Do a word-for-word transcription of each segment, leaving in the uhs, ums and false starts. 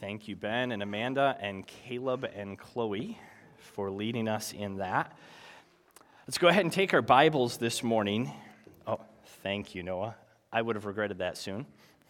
Thank you, Ben and Amanda and Caleb and Chloe for leading us in that. Let's go ahead and take our Bibles this morning. Oh, thank you, Noah. I would have regretted that soon.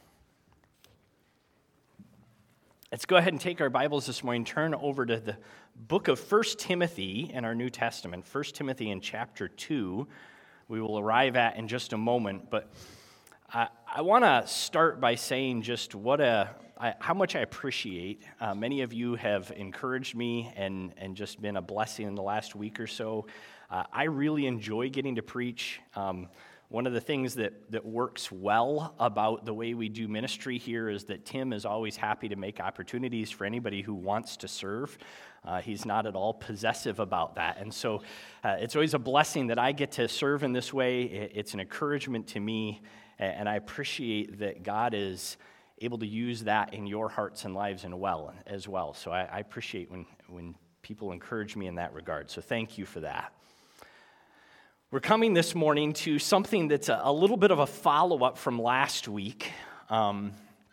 Let's go ahead and take our Bibles this morning, turn over to the book of First Timothy in our New Testament, First Timothy in chapter two. We will arrive at in just a moment, but I, I want to start by saying just what a I, how much I appreciate. Uh, many of you have encouraged me and, and just been a blessing in the last week or so. Uh, I really enjoy getting to preach. Um, one of the things that, that works well about the way we do ministry here is that Tim is always happy to make opportunities for anybody who wants to serve. Uh, he's not at all possessive about that. And so uh, it's always a blessing that I get to serve in this way. It's an encouragement to me, and I appreciate that God is able to use that in your hearts and lives and well as well. So I, I appreciate when, when people encourage me in that regard. So thank you for that. We're coming this morning to something that's a, a little bit of a follow-up from last week. Um,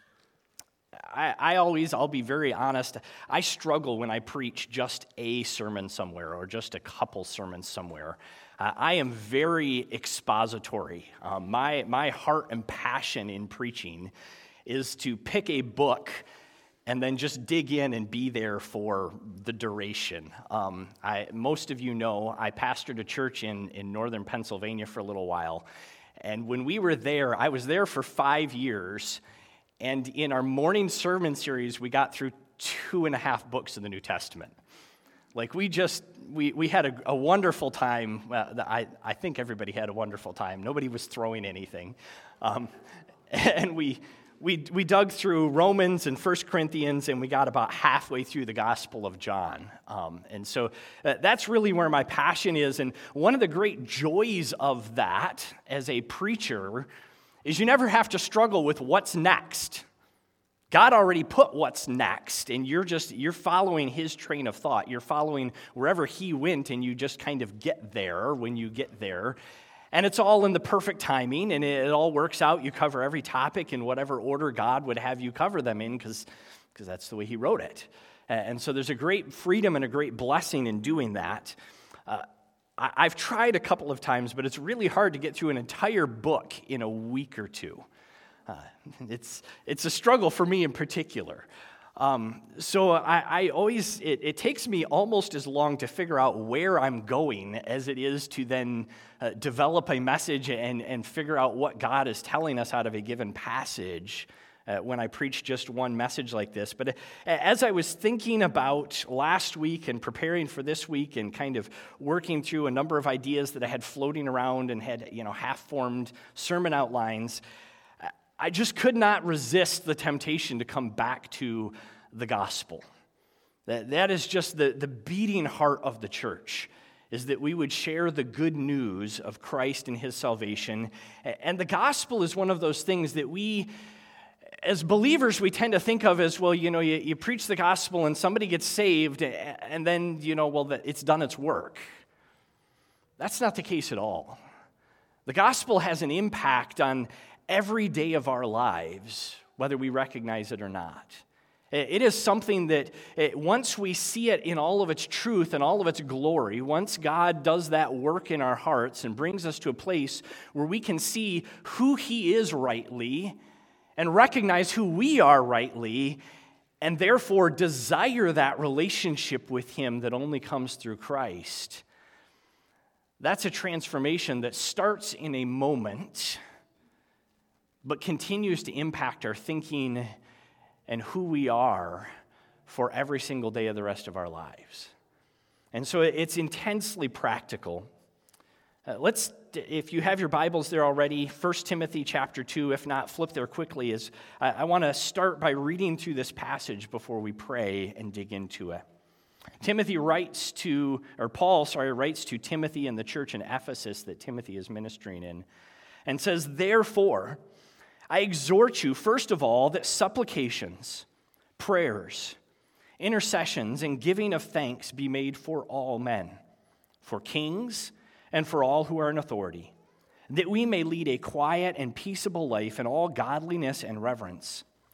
I, I always, I'll be very honest, I struggle when I preach just a sermon somewhere or just a couple sermons somewhere. Uh, I am very expository. Um, my, my heart and passion in preaching is to pick a book and then just dig in and be there for the duration. Um, I, most of you know I pastored a church in, in northern Pennsylvania for a little while, and when we were there, I was there for five years, and in our morning sermon series, we got through two and a half books of the New Testament. Like, we just, we, we had a, a wonderful time. Well, I, I think everybody had a wonderful time. Nobody was throwing anything. Um, and we... We we dug through Romans and First Corinthians, and we got about halfway through the Gospel of John. Um, and so uh, that's really where my passion is. And one of the great joys of that as a preacher is you never have to struggle with what's next. God already put what's next, and you're just, you're following his train of thought. You're following wherever he went, and you just kind of get there when you get there. And it's all in the perfect timing, and it all works out. You cover every topic in whatever order God would have you cover them in, because because that's the way he wrote it. And so there's a great freedom and a great blessing in doing that. Uh, I, I've tried a couple of times, but it's really hard to get through an entire book in a week or two. Uh, it's it's a struggle for me in particular. Um, so I, I always, it, it takes me almost as long to figure out where I'm going as it is to then uh, develop a message and, and figure out what God is telling us out of a given passage uh, when I preach just one message like this. But as I was thinking about last week and preparing for this week and kind of working through a number of ideas that I had floating around and had, you know, half-formed sermon outlines, I just could not resist the temptation to come back to the gospel. That, that is just the, the beating heart of the church, is that we would share the good news of Christ and his salvation. And the gospel is one of those things that we, as believers, we tend to think of as, well, you know, you, you preach the gospel and somebody gets saved, and then, you know, well, it's done its work. That's not the case at all. The gospel has an impact on every day of our lives, whether we recognize it or not. It is something that it, once we see it in all of its truth and all of its glory, once God does that work in our hearts and brings us to a place where we can see who he is rightly and recognize who we are rightly, and therefore desire that relationship with him that only comes through Christ, that's a transformation that starts in a moment but continues to impact our thinking and who we are for every single day of the rest of our lives. And so it's intensely practical. Uh, let's, if you have your Bibles there already, First Timothy chapter two, if not, flip there quickly. As I, I want to start by reading through this passage before we pray and dig into it. Timothy writes to, or Paul, sorry, writes to Timothy and the church in Ephesus that Timothy is ministering in, and says, "Therefore, I exhort you, first of all, that supplications, prayers, intercessions, and giving of thanks be made for all men, for kings, and for all who are in authority, that we may lead a quiet and peaceable life in all godliness and reverence.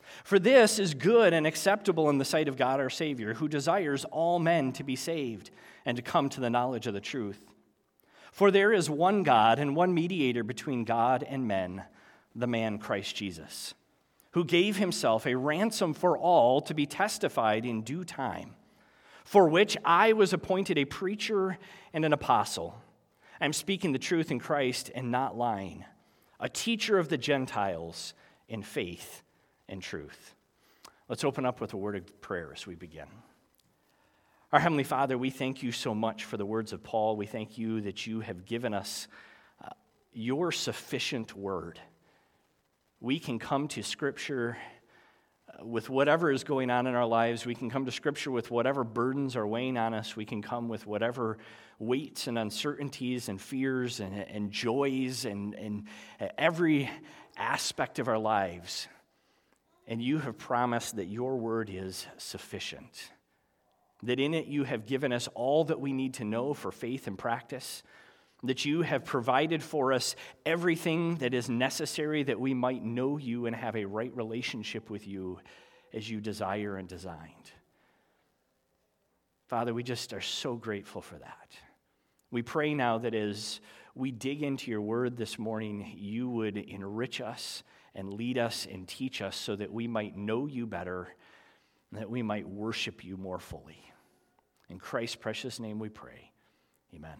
For this is good and acceptable in the sight of God our Savior, who desires all men to be saved and to come to the knowledge of the truth. For there is one God and one mediator between God and men, the man Christ Jesus, who gave himself a ransom for all to be testified in due time, for which I was appointed a preacher and an apostle. I am speaking the truth in Christ and not lying, a teacher of the Gentiles in faith and truth. Let's open up with a word of prayer as we begin. Our Heavenly Father, we thank you so much for the words of Paul. We thank you that you have given us uh, your sufficient word. We can come to Scripture uh, with whatever is going on in our lives. We can come to Scripture with whatever burdens are weighing on us. We can come with whatever weights and uncertainties and fears and, and joys and, and every aspect of our lives. And you have promised that your word is sufficient, that in it you have given us all that we need to know for faith and practice, that you have provided for us everything that is necessary that we might know you and have a right relationship with you as you desire and designed. Father, we just are so grateful for that. We pray now that as we dig into your word this morning, you would enrich us and lead us and teach us so that we might know you better, and that we might worship you more fully. In Christ's precious name we pray. Amen.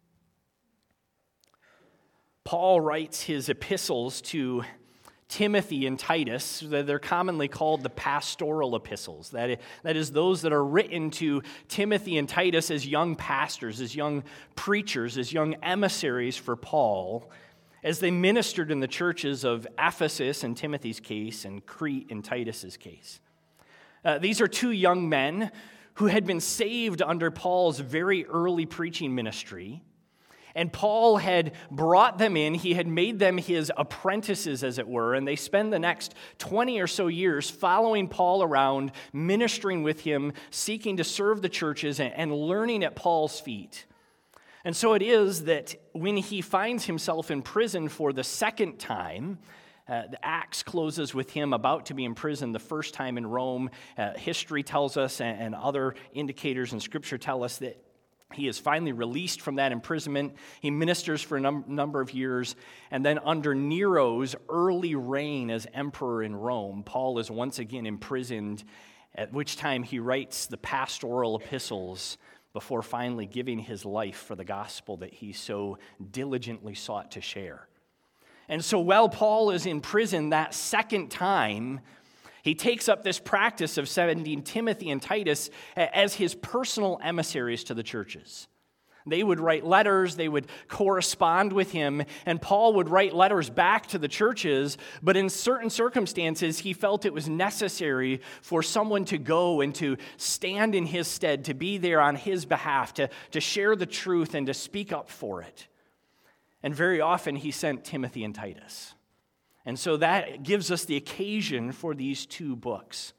Paul writes his epistles to Timothy and Titus. They're commonly called the pastoral epistles. That is, those that are written to Timothy and Titus as young pastors, as young preachers, as young emissaries for Paul, as they ministered in the churches of Ephesus in Timothy's case and Crete in Titus's case. Uh, these are two young men who had been saved under Paul's very early preaching ministry. And Paul had brought them in. He had made them his apprentices, as it were, and they spend the next twenty or so years following Paul around, ministering with him, seeking to serve the churches, and learning at Paul's feet. And so it is that when he finds himself in prison for the second time, Uh, the Acts closes with him about to be imprisoned the first time in Rome. Uh, history tells us, and, and other indicators in Scripture tell us, that he is finally released from that imprisonment. He ministers for a num- number of years, and then under Nero's early reign as emperor in Rome, Paul is once again imprisoned, at which time he writes the pastoral epistles before finally giving his life for the gospel that he so diligently sought to share. And so while Paul is in prison that second time, he takes up this practice of sending Timothy and Titus as his personal emissaries to the churches. They would write letters, they would correspond with him, and Paul would write letters back to the churches, but in certain circumstances, he felt it was necessary for someone to go and to stand in his stead, to be there on his behalf, to, to share the truth and to speak up for it. And very often he sent Timothy and Titus. And so that gives us the occasion for these two books.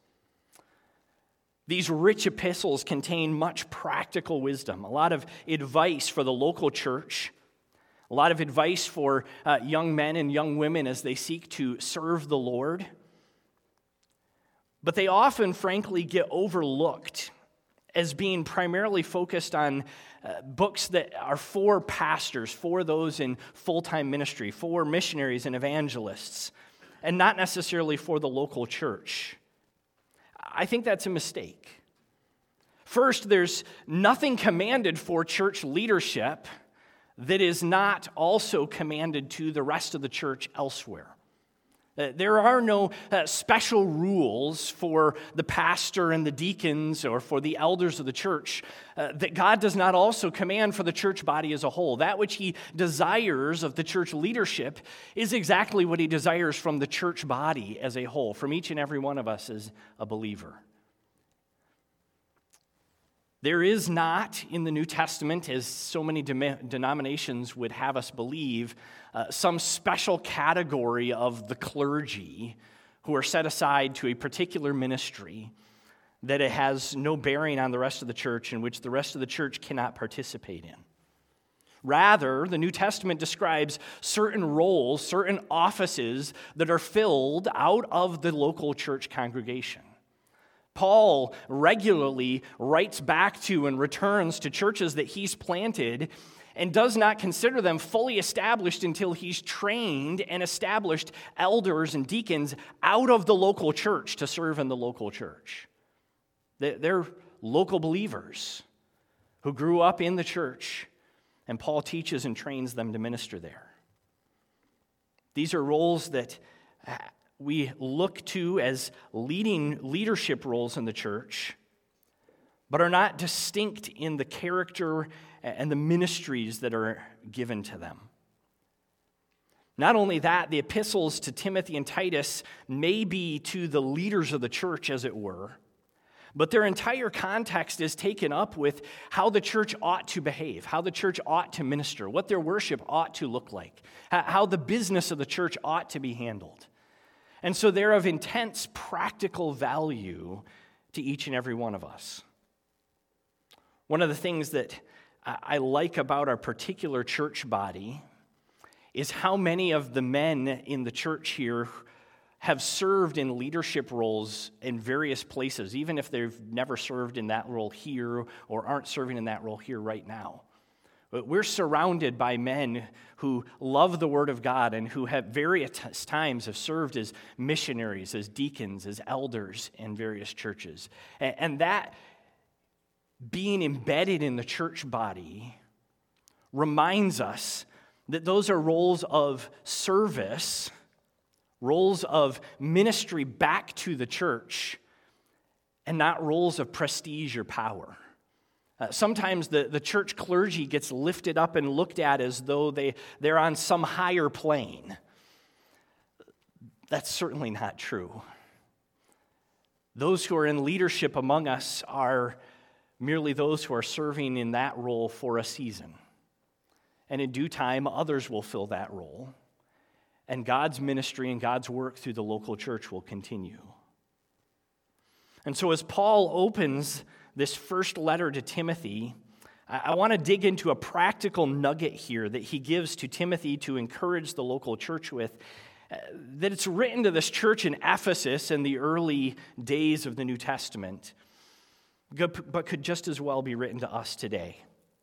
These rich epistles contain much practical wisdom, a lot of advice for the local church, a lot of advice for uh, young men and young women as they seek to serve the Lord. But they often, frankly, get overlooked as being primarily focused on uh, books that are for pastors, for those in full-time ministry, for missionaries and evangelists, and not necessarily for the local church. I think that's a mistake. First, there's nothing commanded for church leadership that is not also commanded to the rest of the church elsewhere. There are no uh, special rules for the pastor and the deacons or for the elders of the church uh, that God does not also command for the church body as a whole. That which he desires of the church leadership is exactly what he desires from the church body as a whole, from each and every one of us as a believer. There is not in the New Testament, as so many de- denominations would have us believe, uh, some special category of the clergy who are set aside to a particular ministry that it has no bearing on the rest of the church, in which the rest of the church cannot participate in. Rather, the New Testament describes certain roles, certain offices that are filled out of the local church congregation. Paul regularly writes back to and returns to churches that he's planted and does not consider them fully established until he's trained and established elders and deacons out of the local church to serve in the local church. They're local believers who grew up in the church, and Paul teaches and trains them to minister there. These are roles that we look to as leading leadership roles in the church, but are not distinct in the character and the ministries that are given to them. Not only that, the epistles to Timothy and Titus may be to the leaders of the church, as it were, but their entire context is taken up with how the church ought to behave, how the church ought to minister, what their worship ought to look like, how the business of the church ought to be handled. And so they're of intense practical value to each and every one of us. One of the things that I like about our particular church body is how many of the men in the church here have served in leadership roles in various places, even if they've never served in that role here or aren't serving in that role here right now. But we're surrounded by men who love the Word of God and who at various times have served as missionaries, as deacons, as elders in various churches. And that being embedded in the church body reminds us that those are roles of service, roles of ministry back to the church, and not roles of prestige or power. Uh, sometimes the, the church clergy gets lifted up and looked at as though they, they're on some higher plane. That's certainly not true. Those who are in leadership among us are merely those who are serving in that role for a season. And in due time, others will fill that role. And God's ministry and God's work through the local church will continue. And so as Paul opens this first letter to Timothy, I want to dig into a practical nugget here that he gives to Timothy to encourage the local church with, that it's written to this church in Ephesus in the early days of the New Testament, but could just as well be written to us today.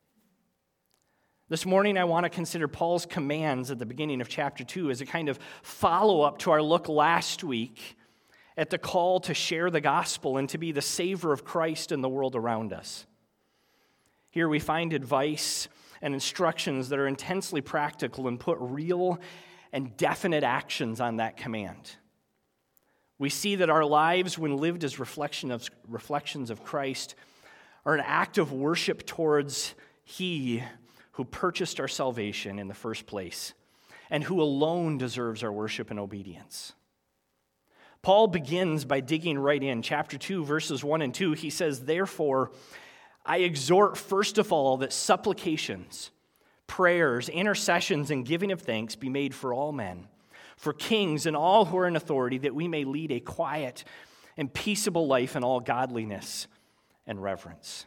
This morning, I want to consider Paul's commands at the beginning of chapter two as a kind of follow-up to our look last week at the call to share the gospel and to be the savor of Christ in the world around us. Here we find advice and instructions that are intensely practical and put real and definite actions on that command. We see that our lives, when lived as reflection of, reflections of Christ, are an act of worship towards He who purchased our salvation in the first place, and who alone deserves our worship and obedience. Paul begins by digging right in. Chapter two, verses one and two, he says, "Therefore, I exhort first of all that supplications, prayers, intercessions, and giving of thanks be made for all men, for kings and all who are in authority, that we may lead a quiet and peaceable life in all godliness and reverence."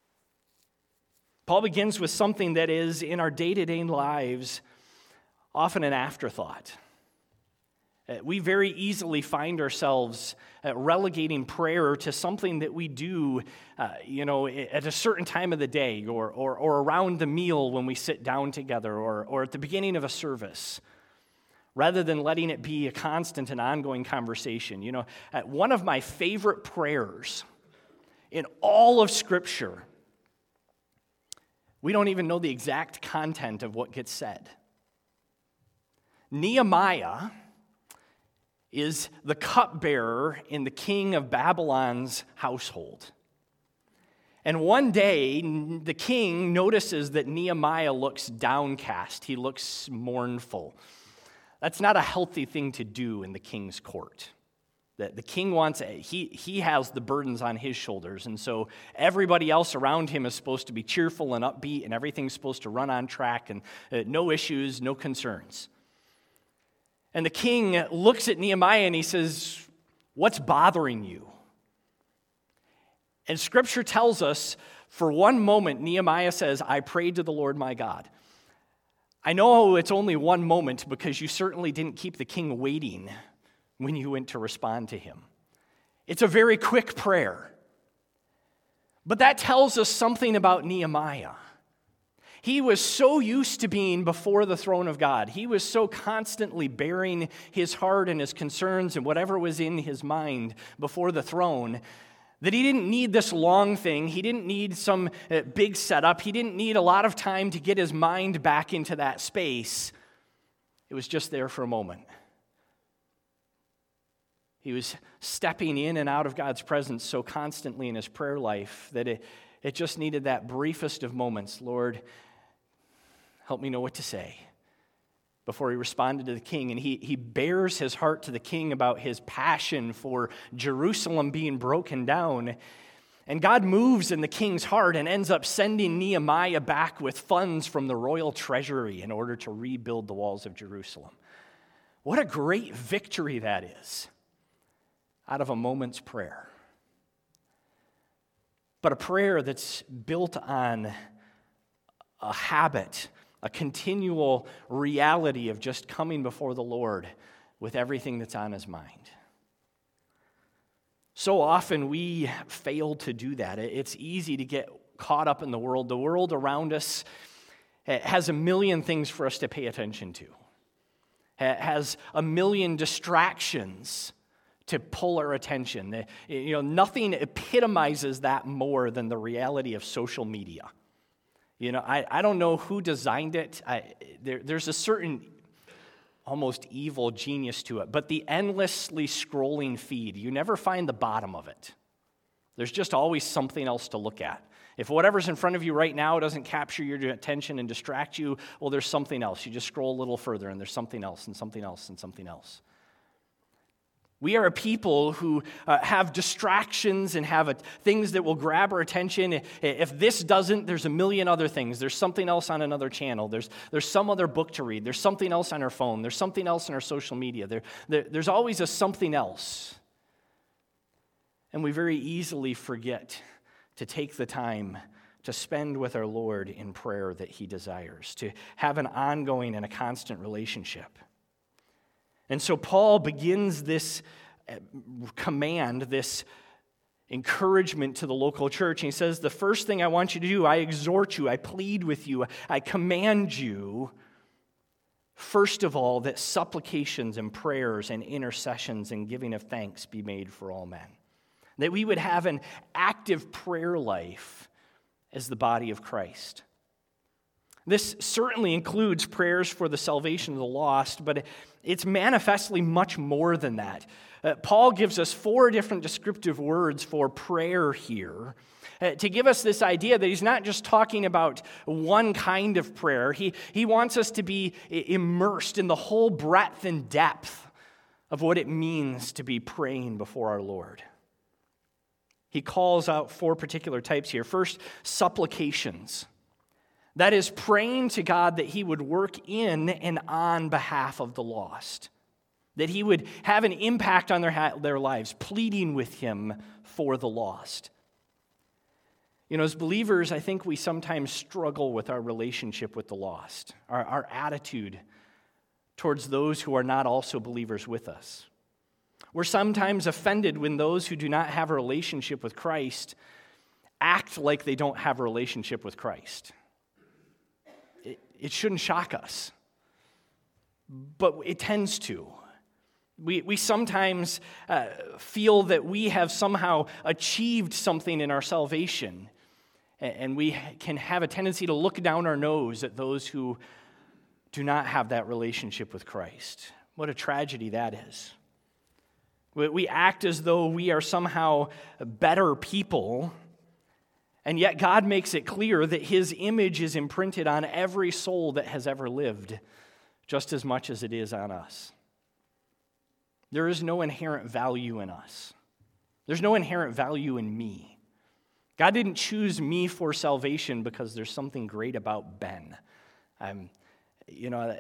Paul begins with something that is, in our day-to-day lives, often an afterthought. We very easily find ourselves relegating prayer to something that we do, uh, you know, at a certain time of the day, or, or, or around the meal when we sit down together, or, or at the beginning of a service, rather than letting it be a constant and ongoing conversation. You know, one of my favorite prayers in all of Scripture, we don't even know the exact content of what gets said. Nehemiah is the cupbearer in the king of Babylon's household. And one day, the king notices that Nehemiah looks downcast. He looks mournful. That's not a healthy thing to do in the king's court. The, the king wants, he, he has the burdens on his shoulders, and so everybody else around him is supposed to be cheerful and upbeat, and everything's supposed to run on track, and uh, no issues, no concerns. And the king looks at Nehemiah and he says, "What's bothering you?" And Scripture tells us, for one moment, Nehemiah says, "I prayed to the Lord my God." I know it's only one moment because you certainly didn't keep the king waiting when you went to respond to him. It's a very quick prayer. But that tells us something about Nehemiah. He was so used to being before the throne of God. He was so constantly bearing his heart and his concerns and whatever was in his mind before the throne that he didn't need this long thing. He didn't need some uh, big setup. He didn't need a lot of time to get his mind back into that space. It was just there for a moment. He was stepping in and out of God's presence so constantly in his prayer life that it, it just needed that briefest of moments. Lord, help me know what to say. Before he responded to the king, and he, he bears his heart to the king about his passion for Jerusalem being broken down. And God moves in the king's heart and ends up sending Nehemiah back with funds from the royal treasury in order to rebuild the walls of Jerusalem. What a great victory that is, out of a moment's prayer. But a prayer that's built on a habit, a continual reality of just coming before the Lord with everything that's on his mind. So often we fail to do that. It's easy to get caught up in the world. The world around us has a million things for us to pay attention to. It has a million distractions to pull our attention. You know, nothing epitomizes that more than the reality of social media. You know, I, I don't know who designed it. I, there, there's a certain almost evil genius to it. But the endlessly scrolling feed, you never find the bottom of it. There's just always something else to look at. If whatever's in front of you right now doesn't capture your attention and distract you, well, there's something else. You just scroll a little further, and there's something else, and something else, and something else. We are a people who uh, have distractions and have a, things that will grab our attention. If this doesn't, there's a million other things. There's something else on another channel. There's, there's some other book to read. There's something else on our phone. There's something else on our social media. There, there, there's always a something else. And we very easily forget to take the time to spend with our Lord in prayer that he desires, to have an ongoing and a constant relationship. And so Paul begins this command, this encouragement to the local church. And he says, the first thing I want you to do, I exhort you, I plead with you, I command you, first of all, that supplications and prayers and intercessions and giving of thanks be made for all men. That we would have an active prayer life as the body of Christ. This certainly includes prayers for the salvation of the lost, but it's manifestly much more than that. Uh, Paul gives us four different descriptive words for prayer here uh, to give us this idea that he's not just talking about one kind of prayer. He, he wants us to be immersed in the whole breadth and depth of what it means to be praying before our Lord. He calls out four particular types here. First, supplications. That is, praying to God that he would work in and on behalf of the lost, that he would have an impact on their, ha- their lives, pleading with him for the lost. You know, as believers, I think we sometimes struggle with our relationship with the lost, our, our attitude towards those who are not also believers with us. We're sometimes offended when those who do not have a relationship with Christ act like they don't have a relationship with Christ. It shouldn't shock us, but it tends to. We, we sometimes uh, feel that we have somehow achieved something in our salvation, and we can have a tendency to look down our nose at those who do not have that relationship with Christ. What a tragedy that is. We, we act as though we are somehow better people. And yet God makes it clear that his image is imprinted on every soul that has ever lived, just as much as it is on us. There is no inherent value in us. There's no inherent value in me. God didn't choose me for salvation because there's something great about Ben. I'm, you know,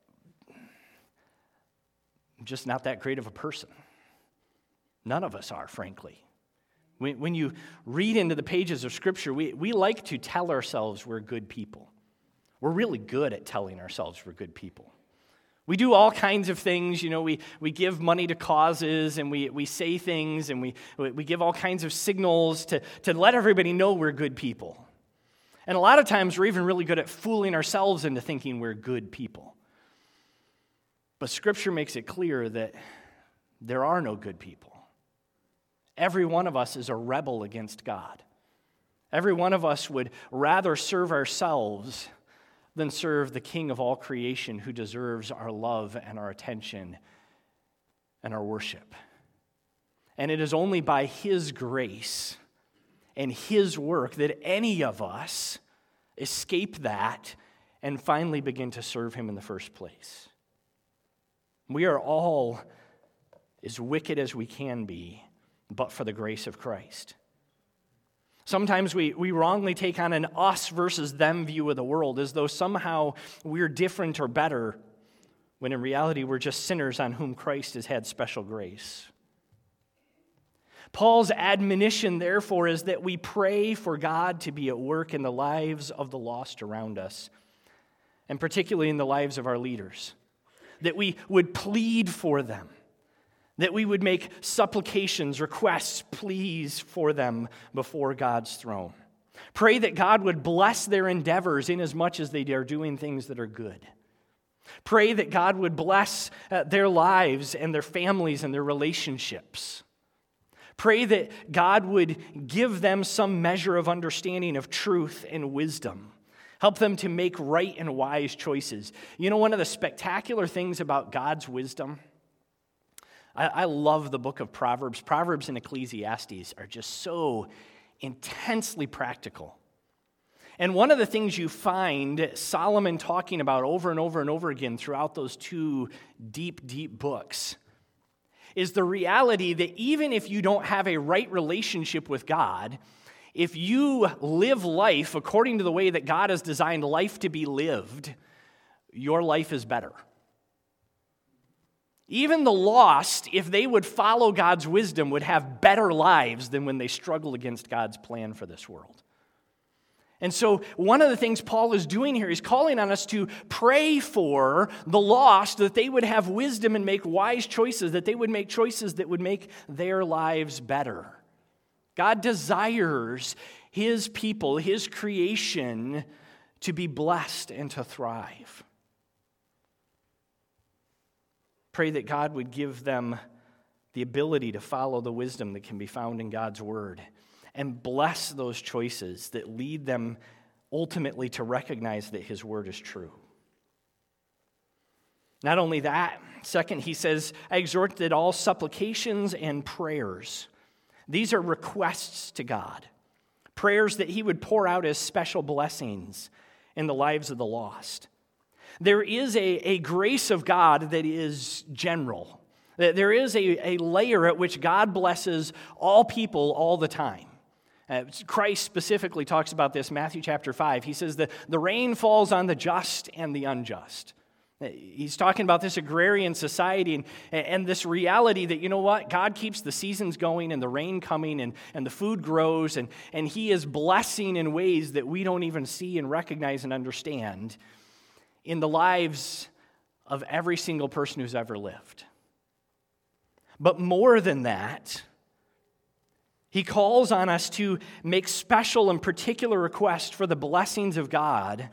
I'm just not that great of a person. None of us are, frankly. When you read into the pages of Scripture, we, we like to tell ourselves we're good people. We're really good at telling ourselves we're good people. We do all kinds of things, you know, we, we give money to causes, and we, we say things, and we, we give all kinds of signals to, to let everybody know we're good people. And a lot of times we're even really good at fooling ourselves into thinking we're good people. But Scripture makes it clear that there are no good people. Every one of us is a rebel against God. Every one of us would rather serve ourselves than serve the King of all creation, who deserves our love and our attention and our worship. And it is only by His grace and His work that any of us escape that and finally begin to serve Him in the first place. We are all as wicked as we can be, but for the grace of Christ. Sometimes we, we wrongly take on an us versus them view of the world, as though somehow we're different or better, when in reality we're just sinners on whom Christ has had special grace. Paul's admonition, therefore, is that we pray for God to be at work in the lives of the lost around us, and particularly in the lives of our leaders, that we would plead for them, that we would make supplications, requests, pleas for them before God's throne. Pray that God would bless their endeavors inasmuch as they are doing things that are good. Pray that God would bless uh, their lives and their families and their relationships. Pray that God would give them some measure of understanding of truth and wisdom. Help them to make right and wise choices. You know, one of the spectacular things about God's wisdom, I, I love the book of Proverbs. Proverbs and Ecclesiastes are just so intensely practical. And one of the things you find Solomon talking about over and over and over again throughout those two deep, deep books is the reality that even if you don't have a right relationship with God, if you live life according to the way that God has designed life to be lived, your life is better. Even the lost, if they would follow God's wisdom, would have better lives than when they struggle against God's plan for this world. And so one of the things Paul is doing here, he's calling on us to pray for the lost, that they would have wisdom and make wise choices, that they would make choices that would make their lives better. God desires His people, His creation, to be blessed and to thrive. Pray that God would give them the ability to follow the wisdom that can be found in God's Word, and bless those choices that lead them ultimately to recognize that His Word is true. Not only that, second, he says, I exhort that all supplications and prayers, these are requests to God, prayers that He would pour out as special blessings in the lives of the lost. There is a, a grace of God that is general. There is a, a layer at which God blesses all people all the time. Uh, Christ specifically talks about this, Matthew chapter five. He says that the rain falls on the just and the unjust. He's talking about this agrarian society and, and this reality that, you know what, God keeps the seasons going and the rain coming and, and the food grows, and, and He is blessing in ways that we don't even see and recognize and understand in the lives of every single person who's ever lived. But more than that, He calls on us to make special and particular requests for the blessings of God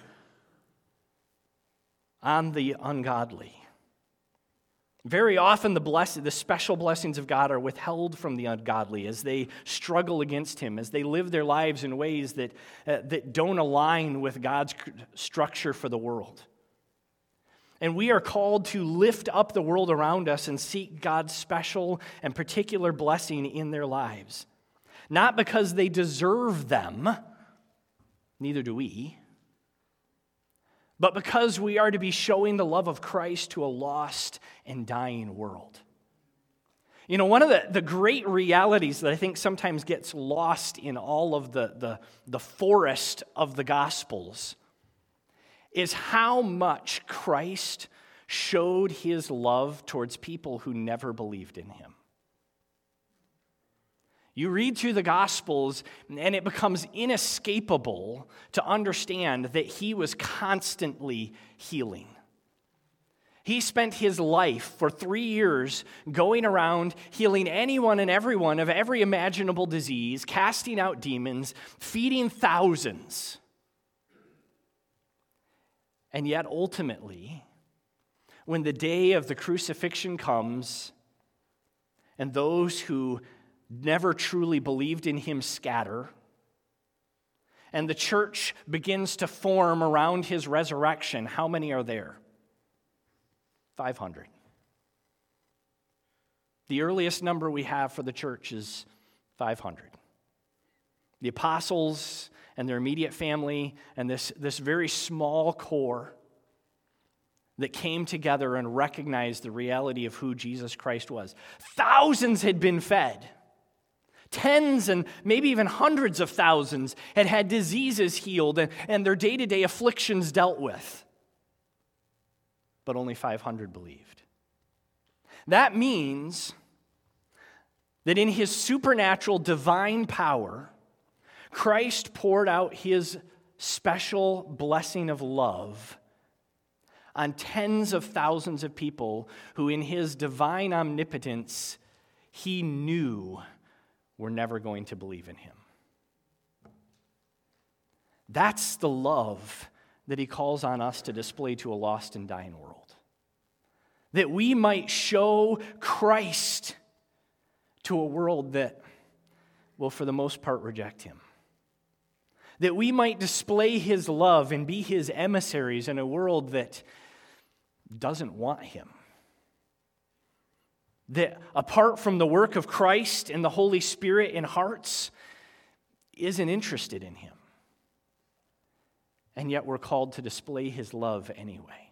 on the ungodly. Very often the blessed, the special blessings of God are withheld from the ungodly as they struggle against Him, as they live their lives in ways that, uh, that don't align with God's structure for the world. And we are called to lift up the world around us and seek God's special and particular blessing in their lives. Not because they deserve them, neither do we, but because we are to be showing the love of Christ to a lost and dying world. You know, one of the, the great realities that I think sometimes gets lost in all of the, the, the forest of the Gospels is how much Christ showed His love towards people who never believed in Him. You read through the Gospels, and it becomes inescapable to understand that he was constantly healing. He spent his life for three years going around healing anyone and everyone of every imaginable disease, casting out demons, feeding thousands. And yet ultimately, when the day of the crucifixion comes, and those who never truly believed in him scatter, and the church begins to form around his resurrection, how many are there? five hundred. The earliest number we have for the church is five hundred. The apostles and their immediate family and this, this very small core that came together and recognized the reality of who Jesus Christ was. Thousands had been fed. Tens and maybe even hundreds of thousands had had diseases healed and, and their day-to-day afflictions dealt with. But only five hundred believed. That means that in his supernatural divine power, Christ poured out his special blessing of love on tens of thousands of people who in his divine omnipotence he knew were never going to believe in him. That's the love that he calls on us to display to a lost and dying world. That we might show Christ to a world that will, for the most part, reject him. That we might display his love and be his emissaries in a world that doesn't want him. That apart from the work of Christ and the Holy Spirit in hearts, isn't interested in him. And yet we're called to display his love anyway.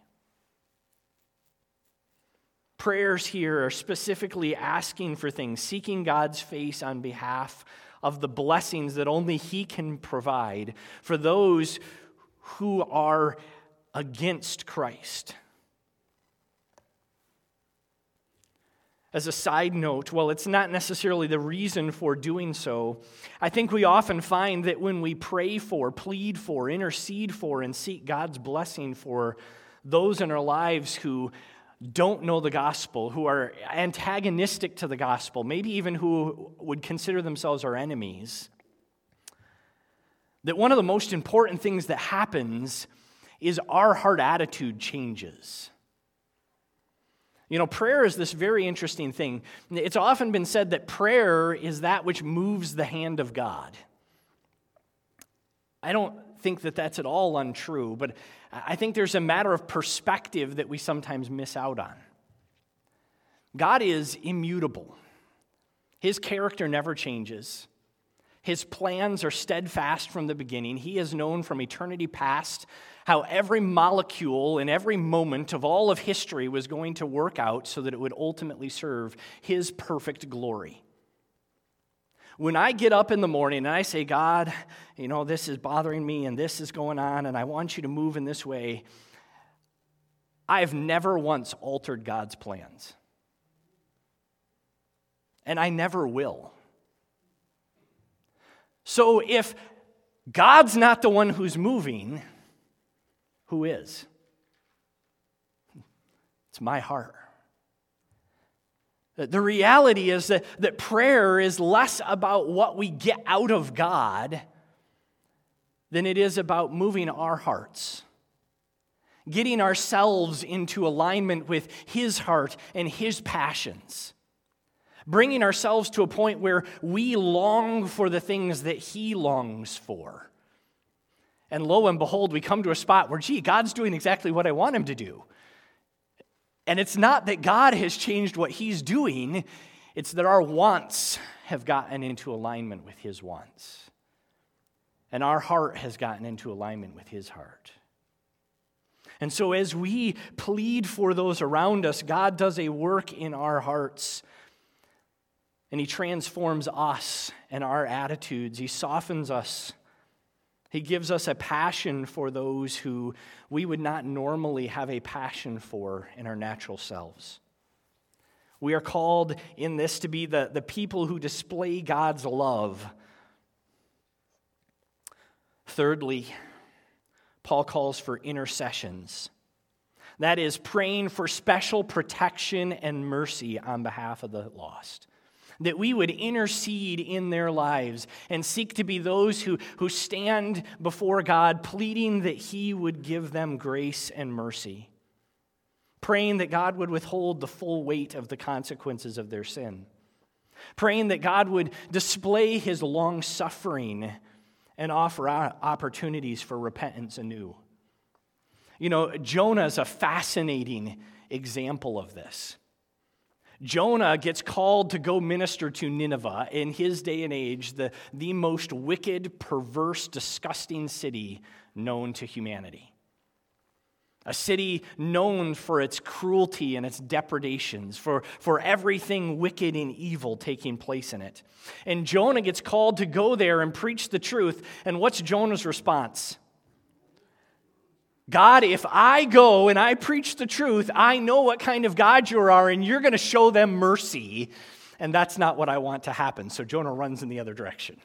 Prayers here are specifically asking for things, seeking God's face on behalf of the blessings that only he can provide for those who are against Christ. As a side note, well, it's not necessarily the reason for doing so. I think we often find that when we pray for, plead for, intercede for, and seek God's blessing for those in our lives who don't know the gospel, who are antagonistic to the gospel, maybe even who would consider themselves our enemies, that one of the most important things that happens is our heart attitude changes. You know, prayer is this very interesting thing. It's often been said that prayer is that which moves the hand of God. I don't think that that's at all untrue, but I think there's a matter of perspective that we sometimes miss out on. God is immutable. His character never changes. His plans are steadfast from the beginning. He has known from eternity past how every molecule and every moment of all of history was going to work out so that it would ultimately serve his perfect glory. When I get up in the morning and I say, God, you know, this is bothering me and this is going on and I want you to move in this way, I've never once altered God's plans. And I never will. So if God's not the one who's moving, who is? It's my heart. The reality is that, that prayer is less about what we get out of God than it is about moving our hearts, getting ourselves into alignment with his heart and his passions, bringing ourselves to a point where we long for the things that he longs for. And lo and behold, we come to a spot where, gee, God's doing exactly what I want him to do. And it's not that God has changed what he's doing, it's that our wants have gotten into alignment with his wants. And our heart has gotten into alignment with his heart. And so as we plead for those around us, God does a work in our hearts. And he transforms us and our attitudes. He softens us. He gives us a passion for those who we would not normally have a passion for in our natural selves. We are called in this to be the, the people who display God's love. Thirdly, Paul calls for intercessions. That is, praying for special protection and mercy on behalf of the lost. That we would intercede in their lives and seek to be those who, who stand before God, pleading that He would give them grace and mercy. Praying that God would withhold the full weight of the consequences of their sin. Praying that God would display His long-suffering and offer opportunities for repentance anew. You know, Jonah is a fascinating example of this. Jonah gets called to go minister to Nineveh, in his day and age, the, the most wicked, perverse, disgusting city known to humanity. A city known for its cruelty and its depredations, for, for everything wicked and evil taking place in it. And Jonah gets called to go there and preach the truth. And what's Jonah's response? God, if I go and I preach the truth, I know what kind of God you are, and you're going to show them mercy. And that's not what I want to happen. So Jonah runs in the other direction.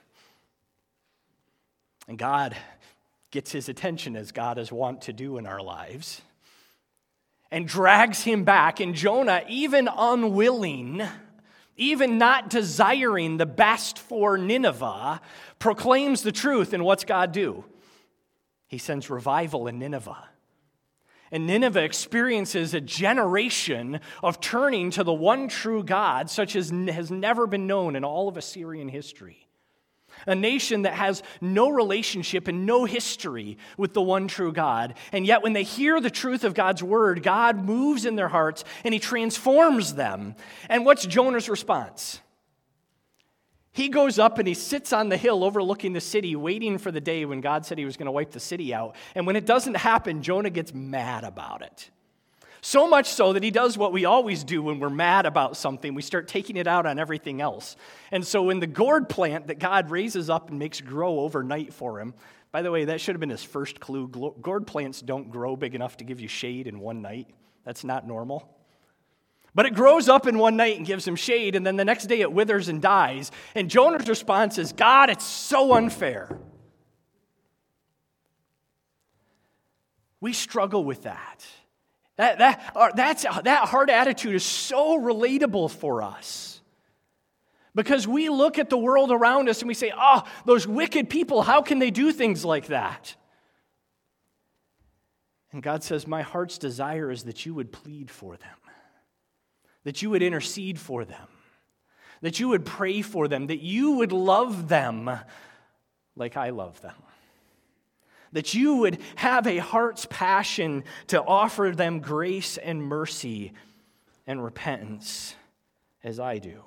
And God gets his attention, as God is wont to do in our lives, and drags him back. And Jonah, even unwilling, even not desiring the best for Nineveh, proclaims the truth. And what's God do? He sends revival in Nineveh. And Nineveh experiences a generation of turning to the one true God, such as has never been known in all of Assyrian history. A nation that has no relationship and no history with the one true God. And yet when they hear the truth of God's word, God moves in their hearts and He transforms them. And what's Jonah's response? He goes up and he sits on the hill overlooking the city, waiting for the day when God said He was going to wipe the city out. And when it doesn't happen, Jonah gets mad about it. So much so that he does what we always do when we're mad about something. We start taking it out on everything else. And so when the gourd plant that God raises up and makes grow overnight for him, by the way, that should have been his first clue. Gourd plants don't grow big enough to give you shade in one night. That's not normal. But it grows up in one night and gives him shade, and then the next day it withers and dies. And Jonah's response is, God, it's so unfair. We struggle with that. That, that, that's, that hard attitude is so relatable for us. Because we look at the world around us and we say, oh, those wicked people, how can they do things like that? And God says, my heart's desire is that you would plead for them. That you would intercede for them, that you would pray for them, that you would love them like I love them, that you would have a heart's passion to offer them grace and mercy and repentance as I do.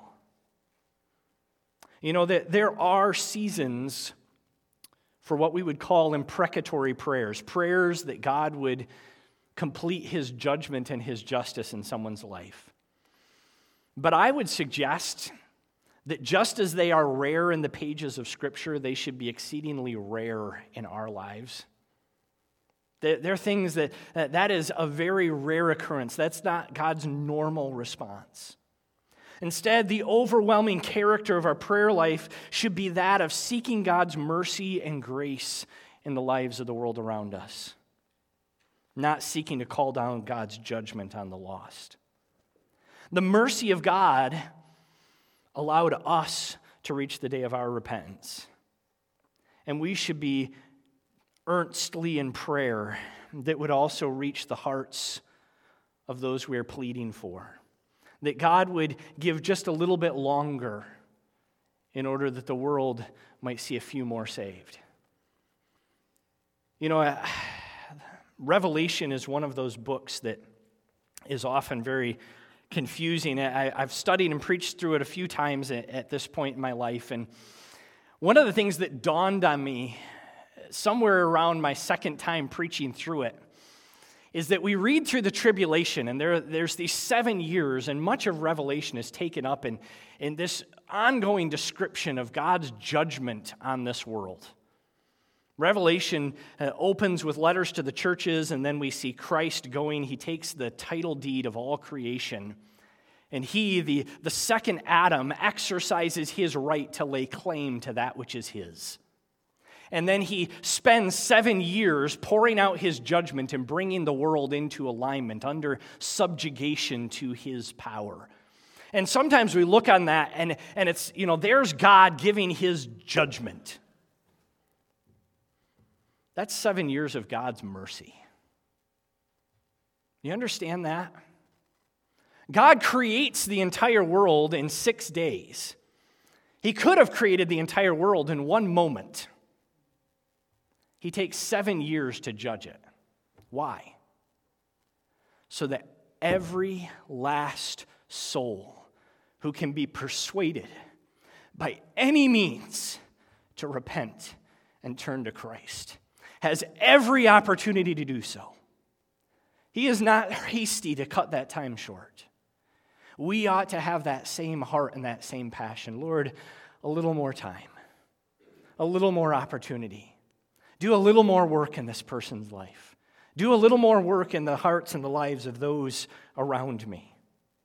You know, that there are seasons for what we would call imprecatory prayers, prayers that God would complete His judgment and His justice in someone's life. But I would suggest that just as they are rare in the pages of Scripture, they should be exceedingly rare in our lives. They're things that, that is a very rare occurrence. That's not God's normal response. Instead, the overwhelming character of our prayer life should be that of seeking God's mercy and grace in the lives of the world around us, not seeking to call down God's judgment on the lost. The mercy of God allowed us to reach the day of our repentance. And we should be earnestly in prayer that would also reach the hearts of those we are pleading for. That God would give just a little bit longer in order that the world might see a few more saved. You know, Revelation is one of those books that is often very confusing. I, I've studied and preached through it a few times at, at this point in my life, and one of the things that dawned on me somewhere around my second time preaching through it is that we read through the tribulation, and there, there's these seven years, and much of Revelation is taken up in, in this ongoing description of God's judgment on this world. Revelation uh, opens with letters to the churches, and then we see Christ going. He takes the title deed of all creation, And he, the, the second Adam, exercises his right to lay claim to that which is his. And then he spends seven years pouring out his judgment and bringing the world into alignment, under subjugation to his power. And sometimes we look on that and, and it's, you know, there's God giving his judgment. That's seven years of God's mercy. You understand that? God creates the entire world in six days. He could have created the entire world in one moment. He takes seven years to judge it. Why? So that every last soul who can be persuaded by any means to repent and turn to Christ has every opportunity to do so. He is not hasty to cut that time short. We ought to have that same heart and that same passion. Lord, a little more time, a little more opportunity. Do a little more work in this person's life. Do a little more work in the hearts and the lives of those around me.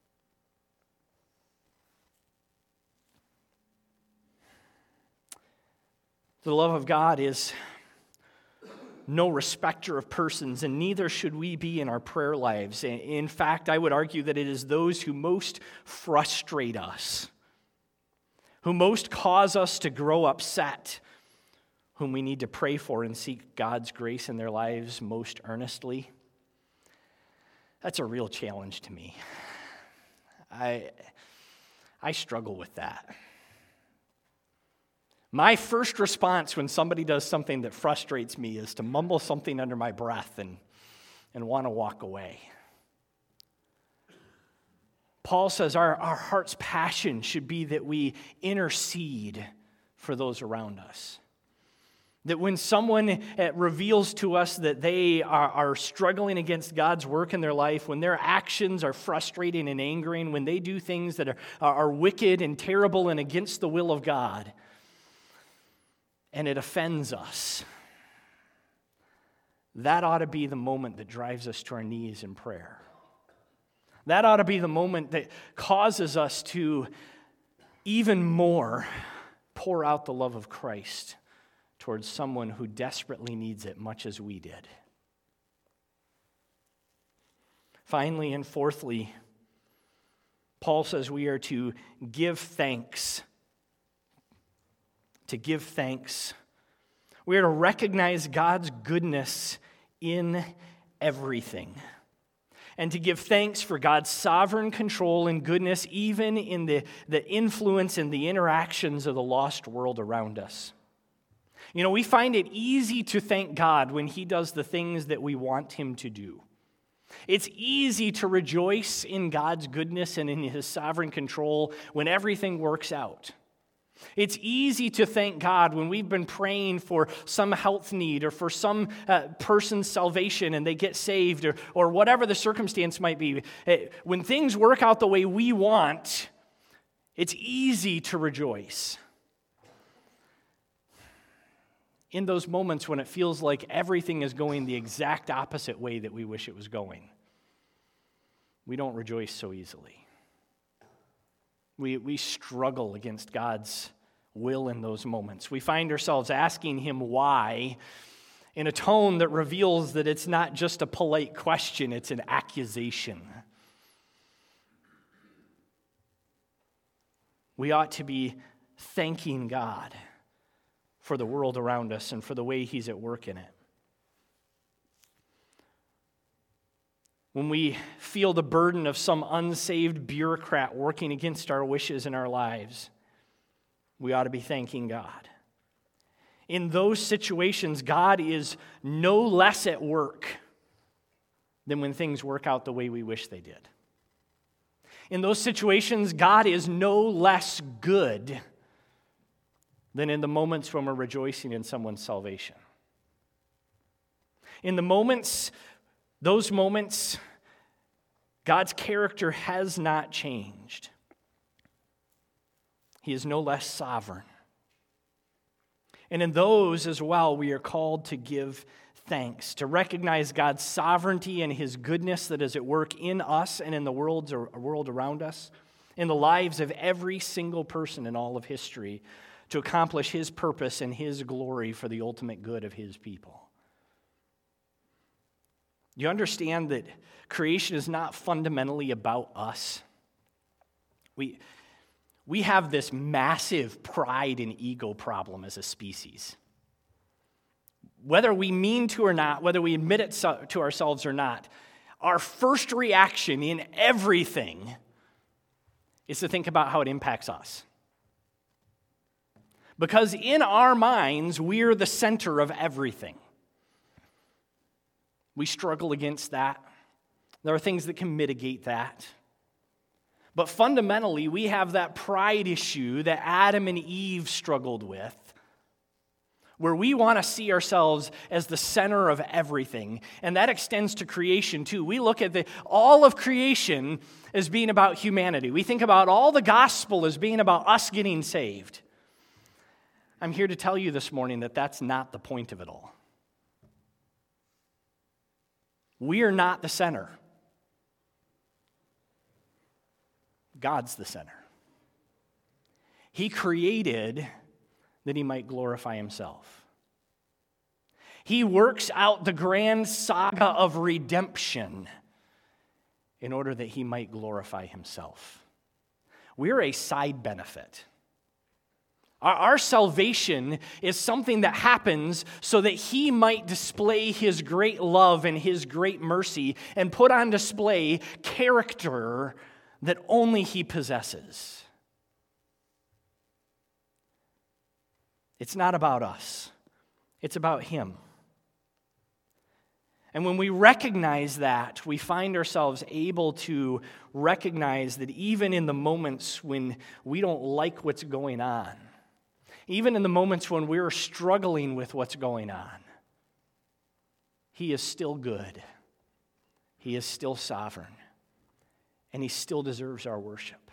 The love of God is no respecter of persons, and neither should we be in our prayer lives. In fact, I would argue that it is those who most frustrate us, who most cause us to grow upset, whom we need to pray for and seek God's grace in their lives most earnestly. That's a real challenge to me. I, I struggle with that. My first response when somebody does something that frustrates me is to mumble something under my breath and, and want to walk away. Paul says our, our heart's passion should be that we intercede for those around us. That when someone reveals to us that they are, are struggling against God's work in their life, when their actions are frustrating and angering, when they do things that are, are wicked and terrible and against the will of God, and it offends us, that ought to be the moment that drives us to our knees in prayer. That ought to be the moment that causes us to even more pour out the love of Christ towards someone who desperately needs it much as we did. Finally and fourthly, Paul says we are to give thanks. To give thanks. We are to recognize God's goodness in everything. And to give thanks for God's sovereign control and goodness even in the, the influence and the interactions of the lost world around us. You know, we find it easy to thank God when he does the things that we want him to do. It's easy to rejoice in God's goodness and in his sovereign control when everything works out. It's easy to thank God when we've been praying for some health need or for some uh, person's salvation and they get saved or, or whatever the circumstance might be. When things work out the way we want, it's easy to rejoice. In those moments when it feels like everything is going the exact opposite way that we wish it was going, we don't rejoice so easily. We, we struggle against God's will in those moments. We find ourselves asking him why in a tone that reveals that it's not just a polite question, it's an accusation. We ought to be thanking God for the world around us and for the way he's at work in it. When we feel the burden of some unsaved bureaucrat working against our wishes in our lives, we ought to be thanking God. In those situations, God is no less at work than when things work out the way we wish they did. In those situations, God is no less good than in the moments when we're rejoicing in someone's salvation. In the moments, those moments, God's character has not changed. He is no less sovereign. And in those as well, we are called to give thanks, to recognize God's sovereignty and his goodness that is at work in us and in the world, world around us, in the lives of every single person in all of history, to accomplish his purpose and his glory for the ultimate good of his people. You understand that creation is not fundamentally about us. We, we have this massive pride and ego problem as a species. Whether we mean to or not, whether we admit it to ourselves or not, our first reaction in everything is to think about how it impacts us. Because in our minds, we're the center of everything. We struggle against that. There are things that can mitigate that. But fundamentally, we have that pride issue that Adam and Eve struggled with, where we want to see ourselves as the center of everything. And that extends to creation too. We look at the, all of creation as being about humanity. We think about all the gospel as being about us getting saved. I'm here to tell you this morning that that's not the point of it all. We are not the center. God's the center. He created that he might glorify himself. He works out the grand saga of redemption in order that he might glorify himself. We're a side benefit. Our, our salvation is something that happens so that he might display his great love and his great mercy and put on display character that only he possesses. It's not about us. It's about him. And when we recognize that, we find ourselves able to recognize that even in the moments when we don't like what's going on, even in the moments when we're struggling with what's going on, he is still good. He is still sovereign. And he still deserves our worship.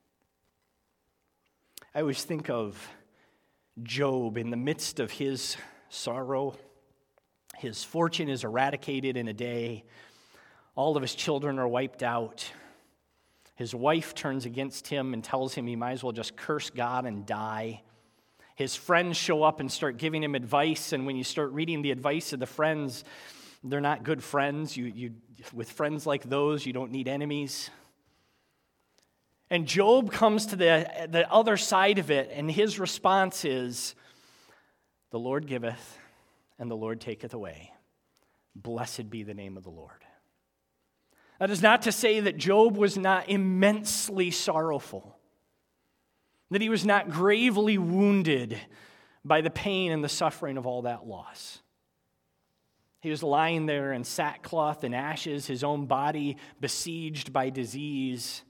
I always think of Job in the midst of his sorrow. His fortune is eradicated in a day. All of his children are wiped out. His wife turns against him and tells him he might as well just curse God and die. His friends show up and start giving him advice, and when you start reading the advice of the friends, they're not good friends. You, you, with friends like those, you don't need enemies. And Job comes to the, the other side of it, and his response is, "The Lord giveth, and the Lord taketh away. Blessed be the name of the Lord." That is not to say that Job was not immensely sorrowful, that he was not gravely wounded by the pain and the suffering of all that loss. He was lying there in sackcloth and ashes, his own body besieged by disease.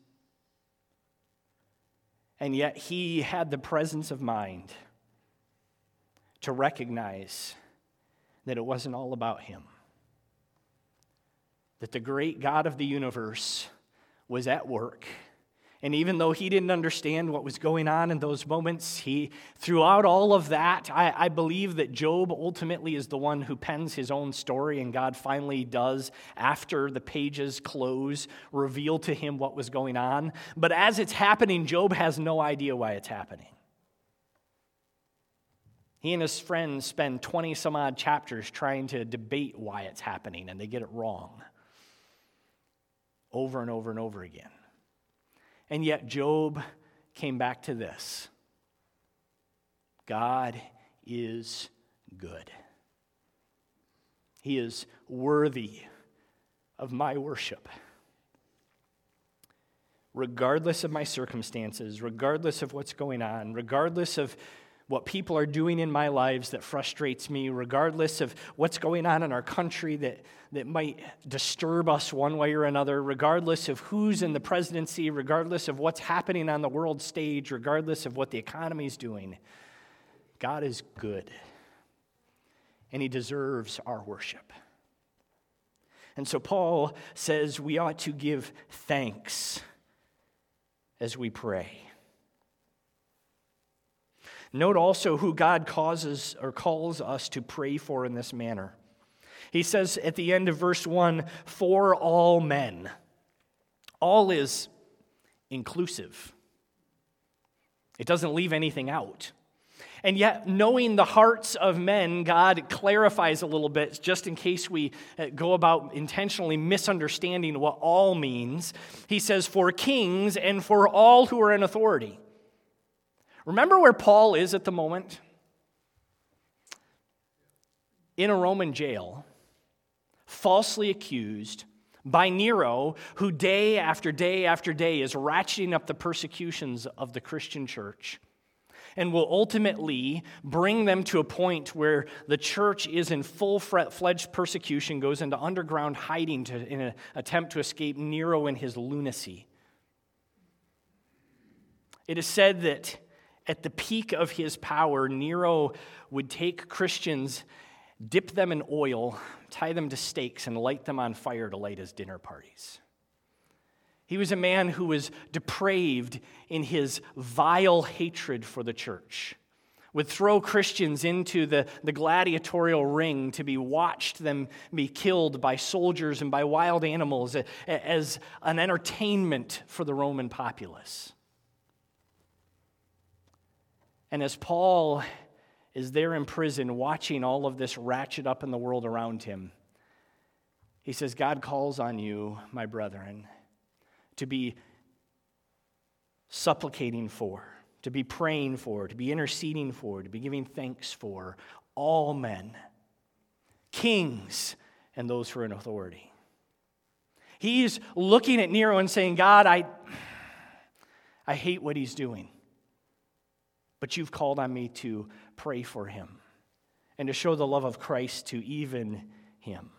And yet he had the presence of mind to recognize that it wasn't all about him. That the great God of the universe was at work. And even though he didn't understand what was going on in those moments, he, throughout all of that, I, I believe that Job ultimately is the one who pens his own story, and God finally does, after the pages close, reveal to him what was going on. But as it's happening, Job has no idea why it's happening. He and his friends spend twenty some odd chapters trying to debate why it's happening, and they get it wrong over and over and over again. And yet Job came back to this: God is good. He is worthy of my worship. Regardless of my circumstances, regardless of what's going on, regardless of what people are doing in my lives that frustrates me, regardless of what's going on in our country that, that might disturb us one way or another, regardless of who's in the presidency, regardless of what's happening on the world stage, regardless of what the economy is doing, God is good, and he deserves our worship. And so Paul says we ought to give thanks as we pray. Note also who God causes or calls us to pray for in this manner. He says at the end of verse one, for all men. All is inclusive. It doesn't leave anything out. And yet, knowing the hearts of men, God clarifies a little bit, just in case we go about intentionally misunderstanding what all means. He says, for kings and for all who are in authority. Remember where Paul is at the moment? In a Roman jail, falsely accused by Nero, who day after day after day is ratcheting up the persecutions of the Christian church, and will ultimately bring them to a point where the church is in full-fledged persecution, goes into underground hiding to, in an attempt to escape Nero and his lunacy. It is said that at the peak of his power, Nero would take Christians, dip them in oil, tie them to stakes, and light them on fire to light his dinner parties. He was a man who was depraved in his vile hatred for the church, would throw Christians into the, the gladiatorial ring to be watched them be killed by soldiers and by wild animals as an entertainment for the Roman populace. And as Paul is there in prison watching all of this ratchet up in the world around him, he says, God calls on you, my brethren, to be supplicating for, to be praying for, to be interceding for, to be giving thanks for all men, kings, and those who are in authority. He's looking at Nero and saying, God, I, I hate what he's doing, but you've called on me to pray for him and to show the love of Christ to even him.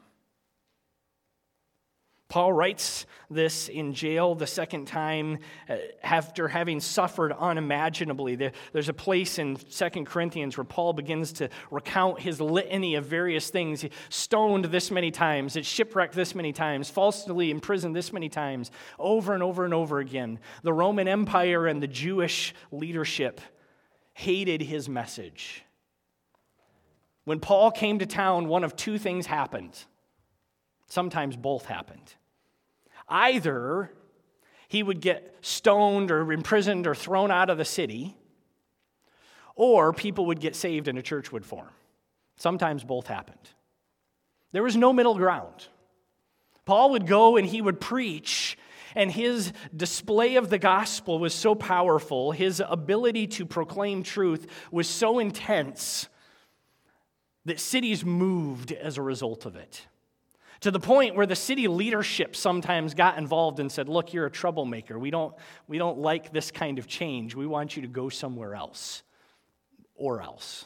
Paul writes this in jail the second time after having suffered unimaginably. There's a place in Second Corinthians where Paul begins to recount his litany of various things. He stoned this many times, it's shipwrecked this many times, falsely imprisoned this many times, over and over and over again. The Roman Empire and the Jewish leadership hated his message. When Paul came to town, one of two things happened. Sometimes both happened. Either he would get stoned or imprisoned or thrown out of the city, or people would get saved and a church would form. Sometimes both happened. There was no middle ground. Paul would go and he would preach, and his display of the gospel was so powerful, his ability to proclaim truth was so intense that cities moved as a result of it. To the point where the city leadership sometimes got involved and said, look, you're a troublemaker. We don't, we don't like this kind of change. We want you to go somewhere else or else.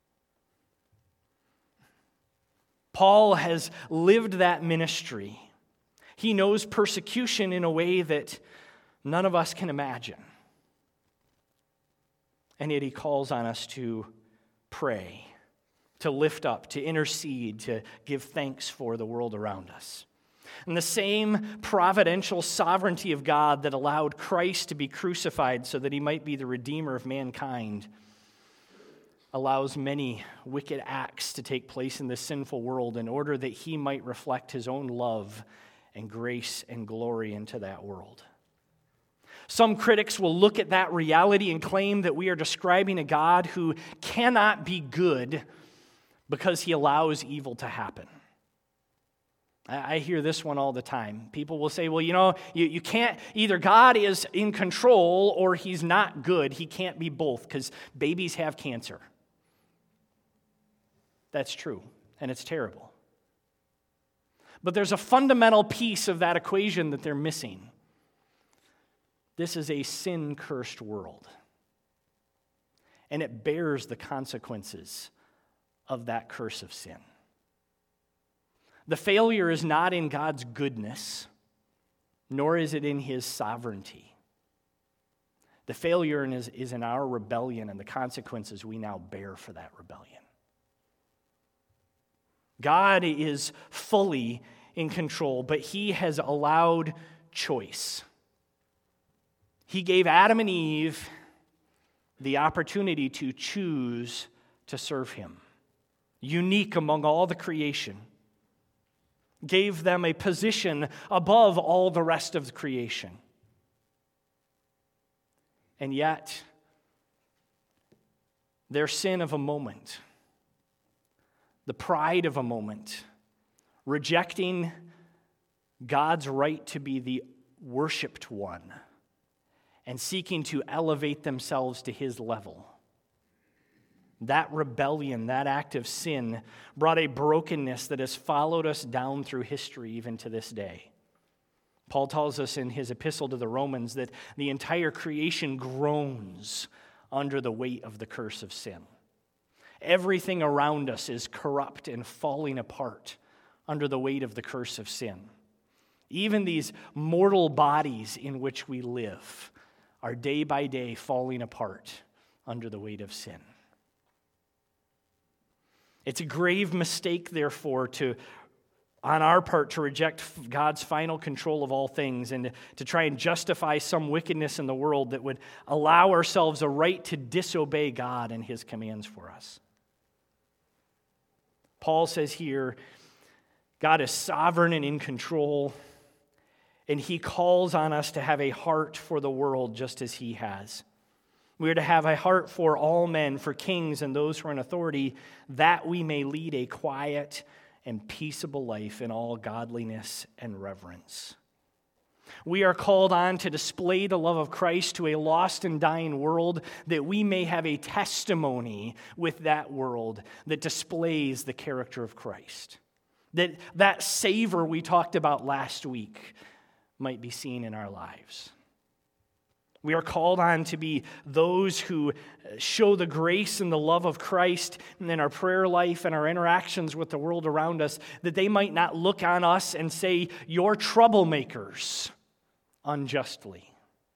Paul has lived that ministry. He knows persecution in a way that none of us can imagine. And yet he calls on us to pray, to lift up, to intercede, to give thanks for the world around us. And the same providential sovereignty of God that allowed Christ to be crucified so that he might be the Redeemer of mankind allows many wicked acts to take place in this sinful world in order that he might reflect his own love and grace and glory into that world. Some critics will look at that reality and claim that we are describing a God who cannot be good because he allows evil to happen. I hear this one all the time. People will say, well, you know, you, you can't, either God is in control or he's not good. He can't be both because babies have cancer. That's true, and it's terrible. But there's a fundamental piece of that equation that they're missing. This is a sin-cursed world, and it bears the consequences of that curse of sin. The failure is not in God's goodness, nor is it in his sovereignty. The failure is, is in our rebellion and the consequences we now bear for that rebellion. God is fully in control, but he has allowed choice. He gave Adam and Eve the opportunity to choose to serve him. Unique among all the creation. gave them a position above all the rest of the creation. And yet, their sin of a moment, the pride of a moment, rejecting God's right to be the worshiped one, and seeking to elevate themselves to his level. That rebellion, that act of sin, brought a brokenness that has followed us down through history even to this day. Paul tells us in his epistle to the Romans that the entire creation groans under the weight of the curse of sin. Everything around us is corrupt and falling apart under the weight of the curse of sin. Even these mortal bodies in which we live are day by day falling apart under the weight of sin. It's a grave mistake, therefore, to, on our part, to reject God's final control of all things and to try and justify some wickedness in the world that would allow ourselves a right to disobey God and his commands for us. Paul says here, God is sovereign and in control, and he calls on us to have a heart for the world just as he has. We are to have a heart for all men, for kings and those who are in authority, that we may lead a quiet and peaceable life in all godliness and reverence. We are called on to display the love of Christ to a lost and dying world, that we may have a testimony with that world that displays the character of Christ. That that savor we talked about last week might be seen in our lives. We are called on to be those who show the grace and the love of Christ in our prayer life and our interactions with the world around us, that they might not look on us and say, "You're troublemakers," unjustly.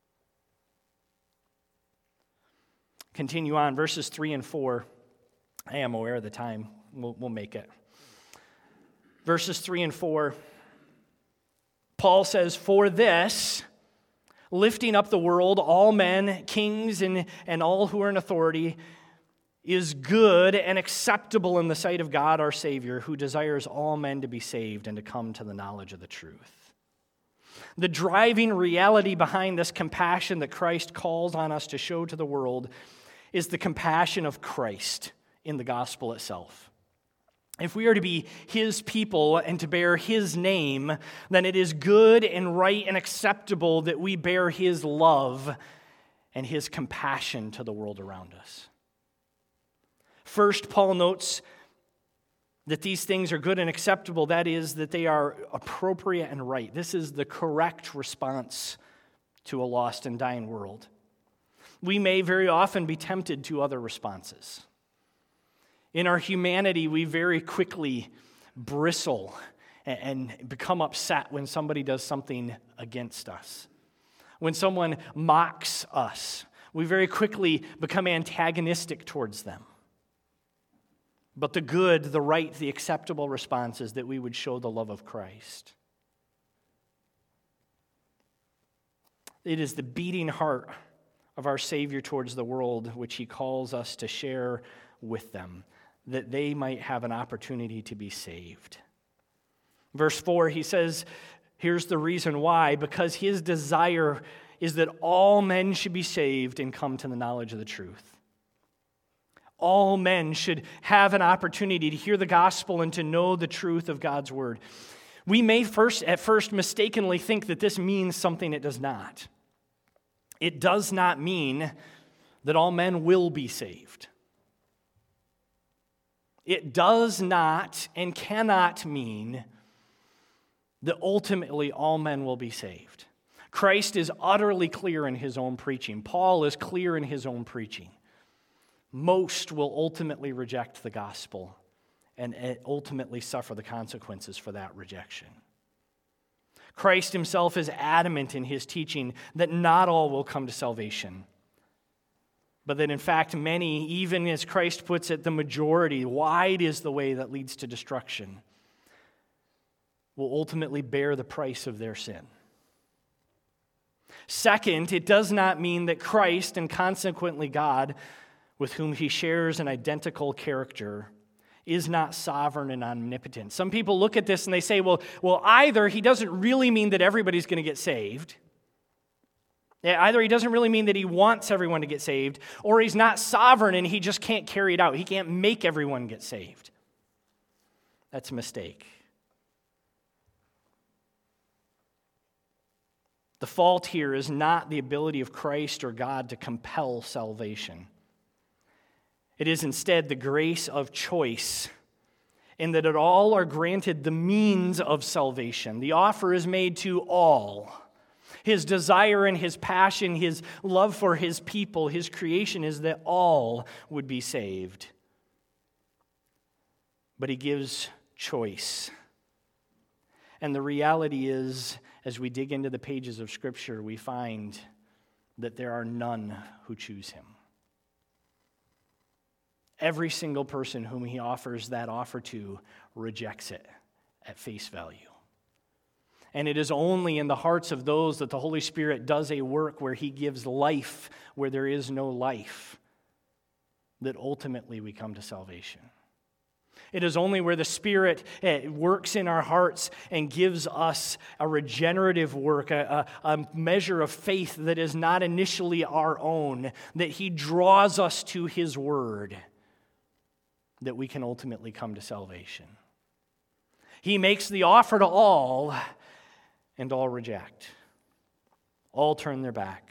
Continue on, verses three and four. I am aware of the time. We'll, we'll make it. Verses three and four. Paul says, "For this, lifting up the world, all men, kings, and, and all who are in authority, is good and acceptable in the sight of God our Savior, who desires all men to be saved and to come to the knowledge of the truth." The driving reality behind this compassion that Christ calls on us to show to the world is the compassion of Christ in the gospel itself. If we are to be his people and to bear his name, then it is good and right and acceptable that we bear his love and his compassion to the world around us. First, Paul notes that these things are good and acceptable, that is, that they are appropriate and right. This is the correct response to a lost and dying world. We may very often be tempted to other responses. In our humanity, we very quickly bristle and become upset when somebody does something against us. When someone mocks us, we very quickly become antagonistic towards them. But the good, the right, the acceptable response is that we would show the love of Christ. It is the beating heart of our Savior towards the world which he calls us to share with them, that they might have an opportunity to be saved. Verse four, he says, here's the reason why, because his desire is that all men should be saved and come to the knowledge of the truth. All men should have an opportunity to hear the gospel and to know the truth of God's word. We may first, at first mistakenly think that this means something it does not. It does not mean that all men will be saved. It does not and cannot mean that ultimately all men will be saved. Christ is utterly clear in his own preaching. Paul is clear in his own preaching. Most will ultimately reject the gospel and ultimately suffer the consequences for that rejection. Christ himself is adamant in his teaching that not all will come to salvation, but that in fact many, even as Christ puts it, the majority, wide is the way that leads to destruction, will ultimately bear the price of their sin. Second, it does not mean that Christ, and consequently God, with whom he shares an identical character, is not sovereign and omnipotent. Some people look at this and they say, well, well, either he doesn't really mean that everybody's going to get saved. Either he doesn't really mean that he wants everyone to get saved, or he's not sovereign and he just can't carry it out. He can't make everyone get saved. That's a mistake. The fault here is not the ability of Christ or God to compel salvation. It is instead the grace of choice, in that it all are granted the means of salvation. The offer is made to all. His desire and his passion, his love for his people, his creation is that all would be saved. But he gives choice. And the reality is, as we dig into the pages of Scripture, we find that there are none who choose him. Every single person whom he offers that offer to rejects it at face value. And it is only in the hearts of those that the Holy Spirit does a work where he gives life where there is no life that ultimately we come to salvation. It is only where the Spirit works in our hearts and gives us a regenerative work, a, a, a measure of faith that is not initially our own, that he draws us to his word, that we can ultimately come to salvation. He makes the offer to all, and all reject. All turn their back.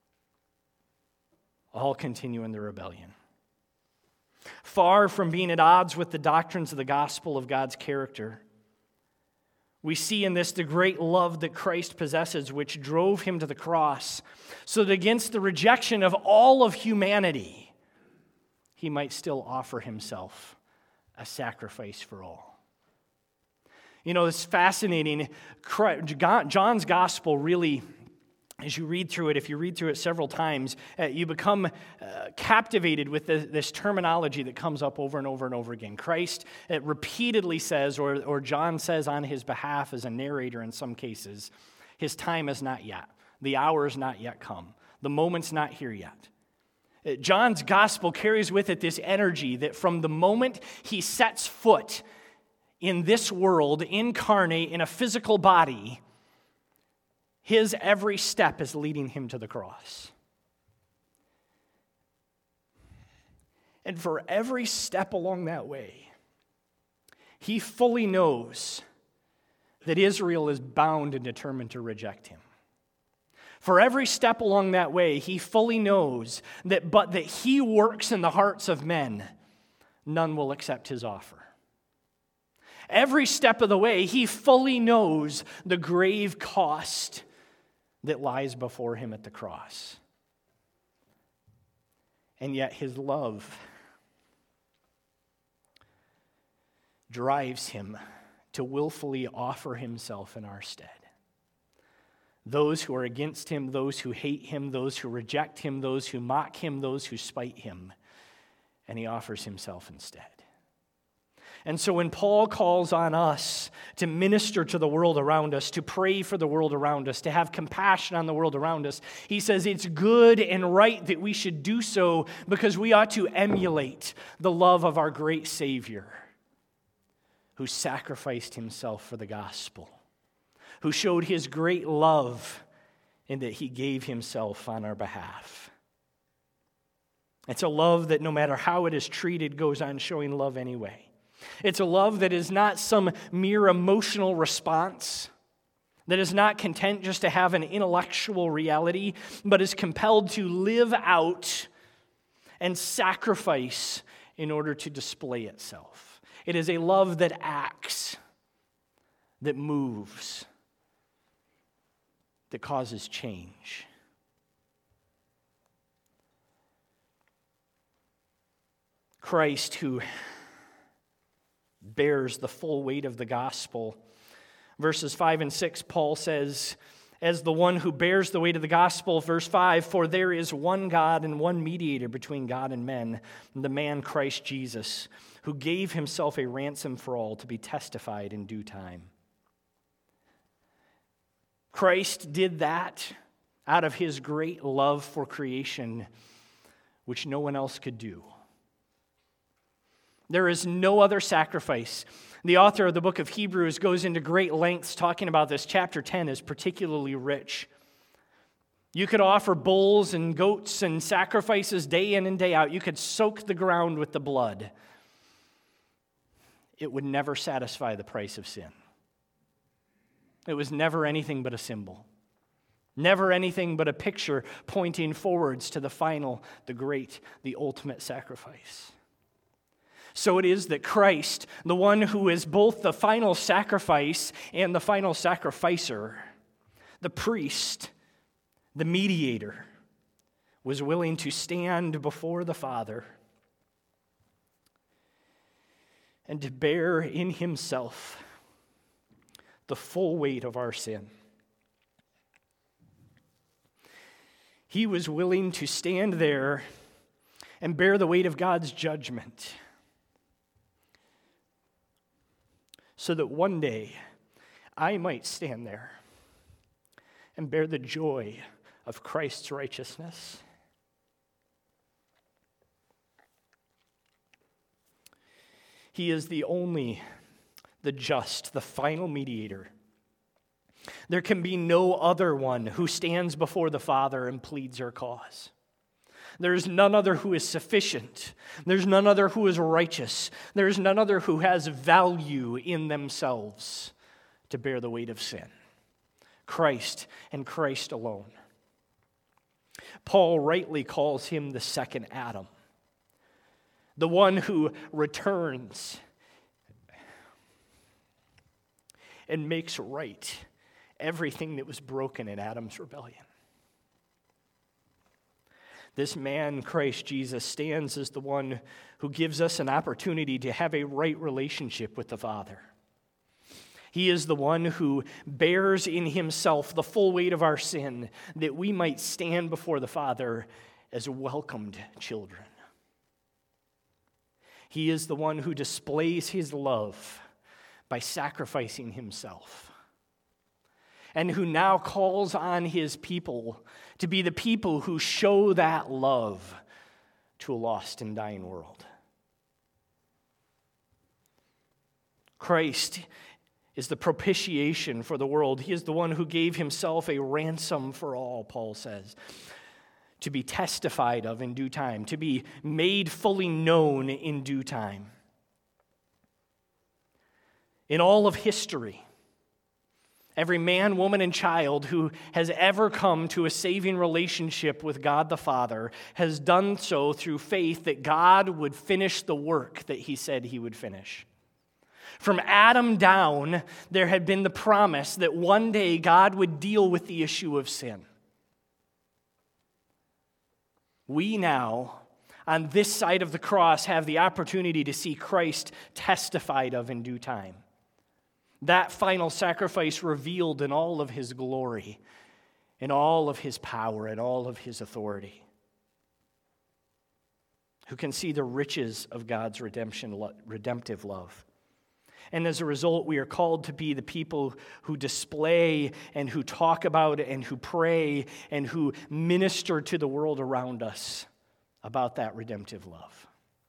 All continue in their rebellion. Far from being at odds with the doctrines of the gospel of God's character, we see in this the great love that Christ possesses, which drove him to the cross, so that against the rejection of all of humanity, he might still offer himself a sacrifice for all. You know, it's fascinating. John's gospel really, as you read through it, if you read through it several times, uh, you become uh, captivated with the, this terminology that comes up over and over and over again. Christ it repeatedly says, or, or John says on his behalf as a narrator in some cases, his time is not yet. The hour is not yet come. The moment's not here yet. Uh, John's gospel carries with it this energy that from the moment he sets foot in this world, incarnate in a physical body, his every step is leading him to the cross. And for every step along that way, he fully knows that Israel is bound and determined to reject him. For every step along that way, he fully knows that but that he works in the hearts of men, none will accept his offer. Every step of the way, he fully knows the grave cost that lies before him at the cross. And yet his love drives him to willfully offer himself in our stead. Those who are against him, those who hate him, those who reject him, those who mock him, those who spite him, and he offers himself instead. And so when Paul calls on us to minister to the world around us, to pray for the world around us, to have compassion on the world around us, he says it's good and right that we should do so because we ought to emulate the love of our great Savior who sacrificed himself for the gospel, who showed his great love in that he gave himself on our behalf. It's a love that no matter how it is treated goes on showing love anyway. It's a love that is not some mere emotional response, that is not content just to have an intellectual reality, but is compelled to live out and sacrifice in order to display itself. It is a love that acts, that moves, that causes change. Christ, who bears the full weight of the gospel. Verses five and six, Paul says, as the one who bears the weight of the gospel, verse five, for there is one God and one mediator between God and men, the man Christ Jesus, who gave himself a ransom for all to be testified in due time. Christ did that out of his great love for creation, which no one else could do. There is no other sacrifice. The author of the book of Hebrews goes into great lengths talking about this. Chapter ten is particularly rich. You could offer bulls and goats and sacrifices day in and day out. You could soak the ground with the blood. It would never satisfy the price of sin. It was never anything but a symbol. Never anything but a picture pointing forwards to the final, the great, the ultimate sacrifice. So it is that Christ, the one who is both the final sacrifice and the final sacrificer, the priest, the mediator, was willing to stand before the Father and to bear in himself the full weight of our sin. He was willing to stand there and bear the weight of God's judgment so that one day I might stand there and bear the joy of Christ's righteousness. He is the only, the just, the final mediator. There can be no other one who stands before the Father and pleads our cause. There is none other who is sufficient. There's none other who is righteous. There is none other who has value in themselves to bear the weight of sin. Christ and Christ alone. Paul rightly calls him the second Adam, the one who returns and makes right everything that was broken in Adam's rebellion. This man, Christ Jesus, stands as the one who gives us an opportunity to have a right relationship with the Father. He is the one who bears in himself the full weight of our sin, that we might stand before the Father as welcomed children. He is the one who displays his love by sacrificing himself, and who now calls on his people to be the people who show that love to a lost and dying world. Christ is the propitiation for the world. He is the one who gave himself a ransom for all, Paul says, to be testified of in due time, to be made fully known in due time. In all of history, every man, woman, and child who has ever come to a saving relationship with God the Father has done so through faith that God would finish the work that he said he would finish. From Adam down, there had been the promise that one day God would deal with the issue of sin. We now, on this side of the cross, have the opportunity to see Christ testified of in due time. That final sacrifice revealed in all of his glory, in all of his power, and all of his authority. Who can see the riches of God's redemption, redemptive love. And as a result, we are called to be the people who display and who talk about and who pray and who minister to the world around us about that redemptive love.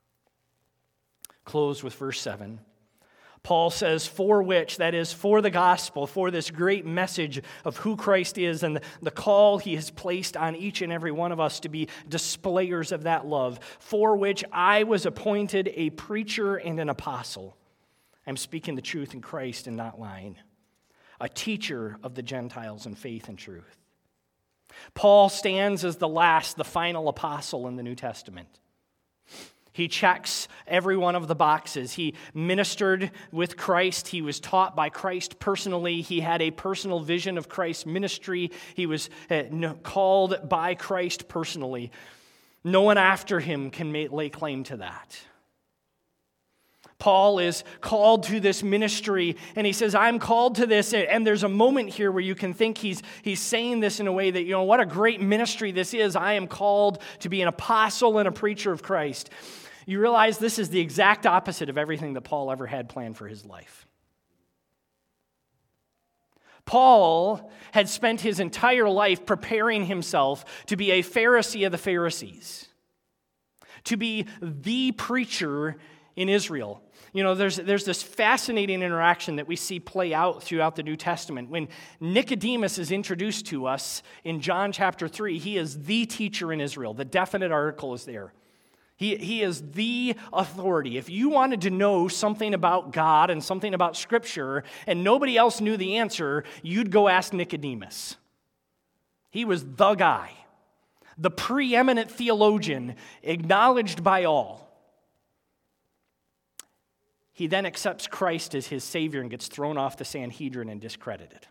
Close with verse seven. Paul says, for which, that is, for the gospel, for this great message of who Christ is and the call he has placed on each and every one of us to be displayers of that love, for which I was appointed a preacher and an apostle. I'm speaking the truth in Christ and not lying. A teacher of the Gentiles in faith and truth. Paul stands as the last, the final apostle in the New Testament. He checks every one of the boxes. He ministered with Christ. He was taught by Christ personally. He had a personal vision of Christ's ministry. He was called by Christ personally. No one after him can lay claim to that. Paul is called to this ministry, and he says, I'm called to this. And there's a moment here where you can think he's, he's saying this in a way that, you know, what a great ministry this is. I am called to be an apostle and a preacher of Christ. You realize this is the exact opposite of everything that Paul ever had planned for his life. Paul had spent his entire life preparing himself to be a Pharisee of the Pharisees, to be the preacher in Israel. You know, there's, there's this fascinating interaction that we see play out throughout the New Testament. When Nicodemus is introduced to us in John chapter three, he is the teacher in Israel. The definite article is there. He, he is the authority. If you wanted to know something about God and something about Scripture and nobody else knew the answer, you'd go ask Nicodemus. He was the guy, the preeminent theologian, acknowledged by all. He then accepts Christ as his Savior and gets thrown off the Sanhedrin and discredited.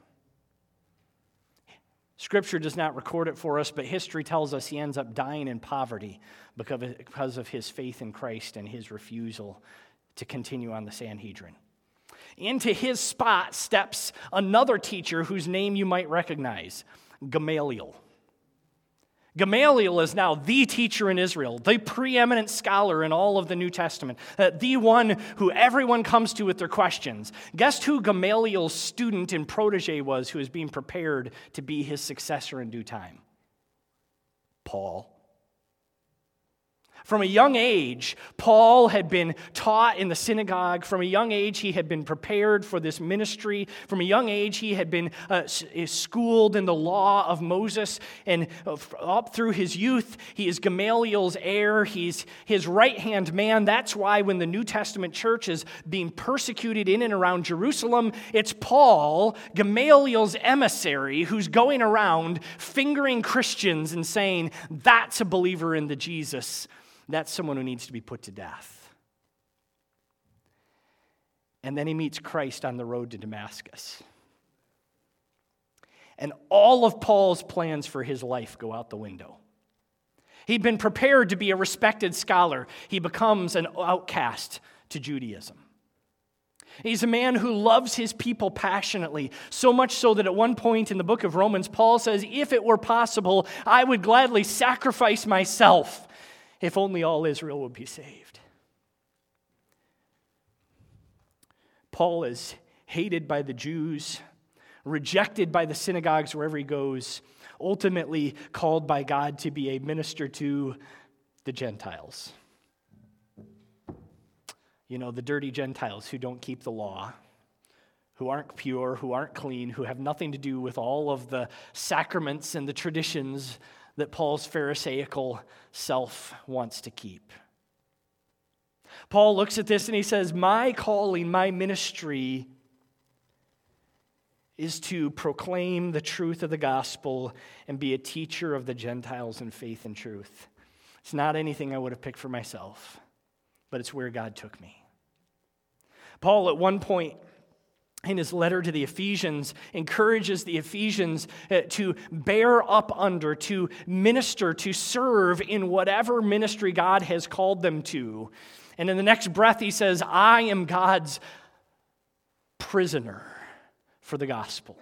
Scripture does not record it for us, but history tells us he ends up dying in poverty because of his faith in Christ and his refusal to continue on the Sanhedrin. Into his spot steps another teacher whose name you might recognize, Gamaliel. Gamaliel is now the teacher in Israel, the preeminent scholar in all of the New Testament, uh, the one who everyone comes to with their questions. Guess who Gamaliel's student and protege was who is being prepared to be his successor in due time? Paul. From a young age, Paul had been taught in the synagogue. From a young age, he had been prepared for this ministry. From a young age, he had been uh, schooled in the law of Moses. And up through his youth, he is Gamaliel's heir. He's his right-hand man. That's why when the New Testament church is being persecuted in and around Jerusalem, it's Paul, Gamaliel's emissary, who's going around fingering Christians and saying, that's a believer in the Jesus. That's someone who needs to be put to death. And then he meets Christ on the road to Damascus. And all of Paul's plans for his life go out the window. He'd been prepared to be a respected scholar. He becomes an outcast to Judaism. He's a man who loves his people passionately, so much so that at one point in the book of Romans, Paul says, if it were possible, I would gladly sacrifice myself if only all Israel would be saved. Paul is hated by the Jews, rejected by the synagogues wherever he goes, ultimately called by God to be a minister to the Gentiles. You know, the dirty Gentiles who don't keep the law, who aren't pure, who aren't clean, who have nothing to do with all of the sacraments and the traditions that Paul's Pharisaical self wants to keep. Paul looks at this and he says, my calling, my ministry is to proclaim the truth of the gospel and be a teacher of the Gentiles in faith and truth. It's not anything I would have picked for myself, but it's where God took me. Paul, at one point, in his letter to the Ephesians, encourages the Ephesians to bear up under, to minister, to serve in whatever ministry God has called them to. And in the next breath, he says, I am God's prisoner for the gospel.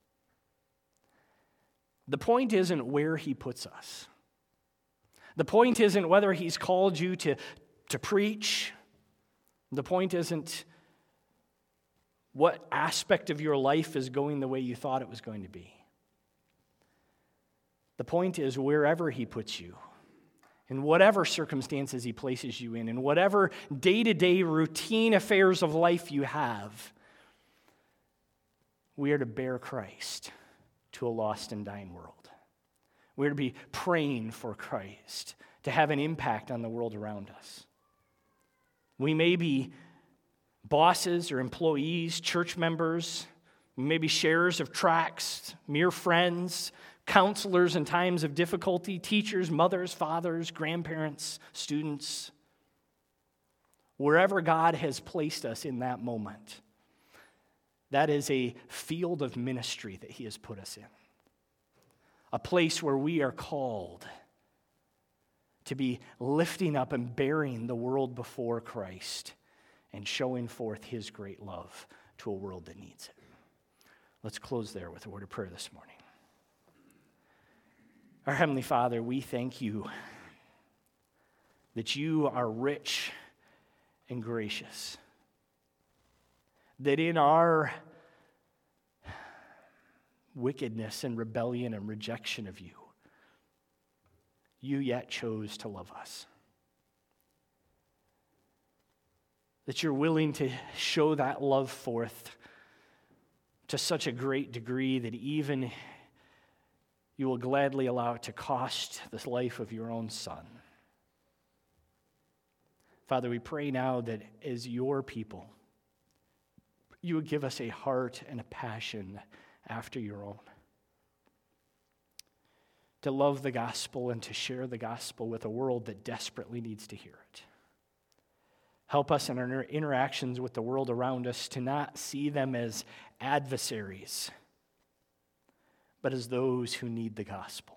The point isn't where he puts us. The point isn't whether he's called you to, to preach. The point isn't what aspect of your life is going the way you thought it was going to be. The point is wherever he puts you, in whatever circumstances he places you in, in whatever day-to-day routine affairs of life you have, we are to bear Christ to a lost and dying world. We are to be praying for Christ to have an impact on the world around us. We may be bosses or employees, church members, maybe sharers of tracts, mere friends, counselors in times of difficulty, teachers, mothers, fathers, grandparents, students. Wherever God has placed us in that moment, that is a field of ministry that he has put us in. A place where we are called to be lifting up and bearing the world before Christ and showing forth his great love to a world that needs it. Let's close there with a word of prayer this morning. Our Heavenly Father, we thank you that you are rich and gracious, that in our wickedness and rebellion and rejection of you, you yet chose to love us. that you're willing to show that love forth to such a great degree that even you will gladly allow it to cost the life of your own Son. Father, we pray now that as your people, you would give us a heart and a passion after your own, to love the gospel and to share the gospel with a world that desperately needs to hear it. Help us in our interactions with the world around us to not see them as adversaries, but as those who need the gospel.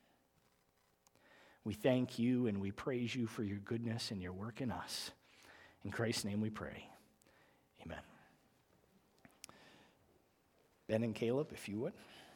We thank you and we praise you for your goodness and your work in us. In Christ's name we pray. Amen. Ben and Caleb, if you would.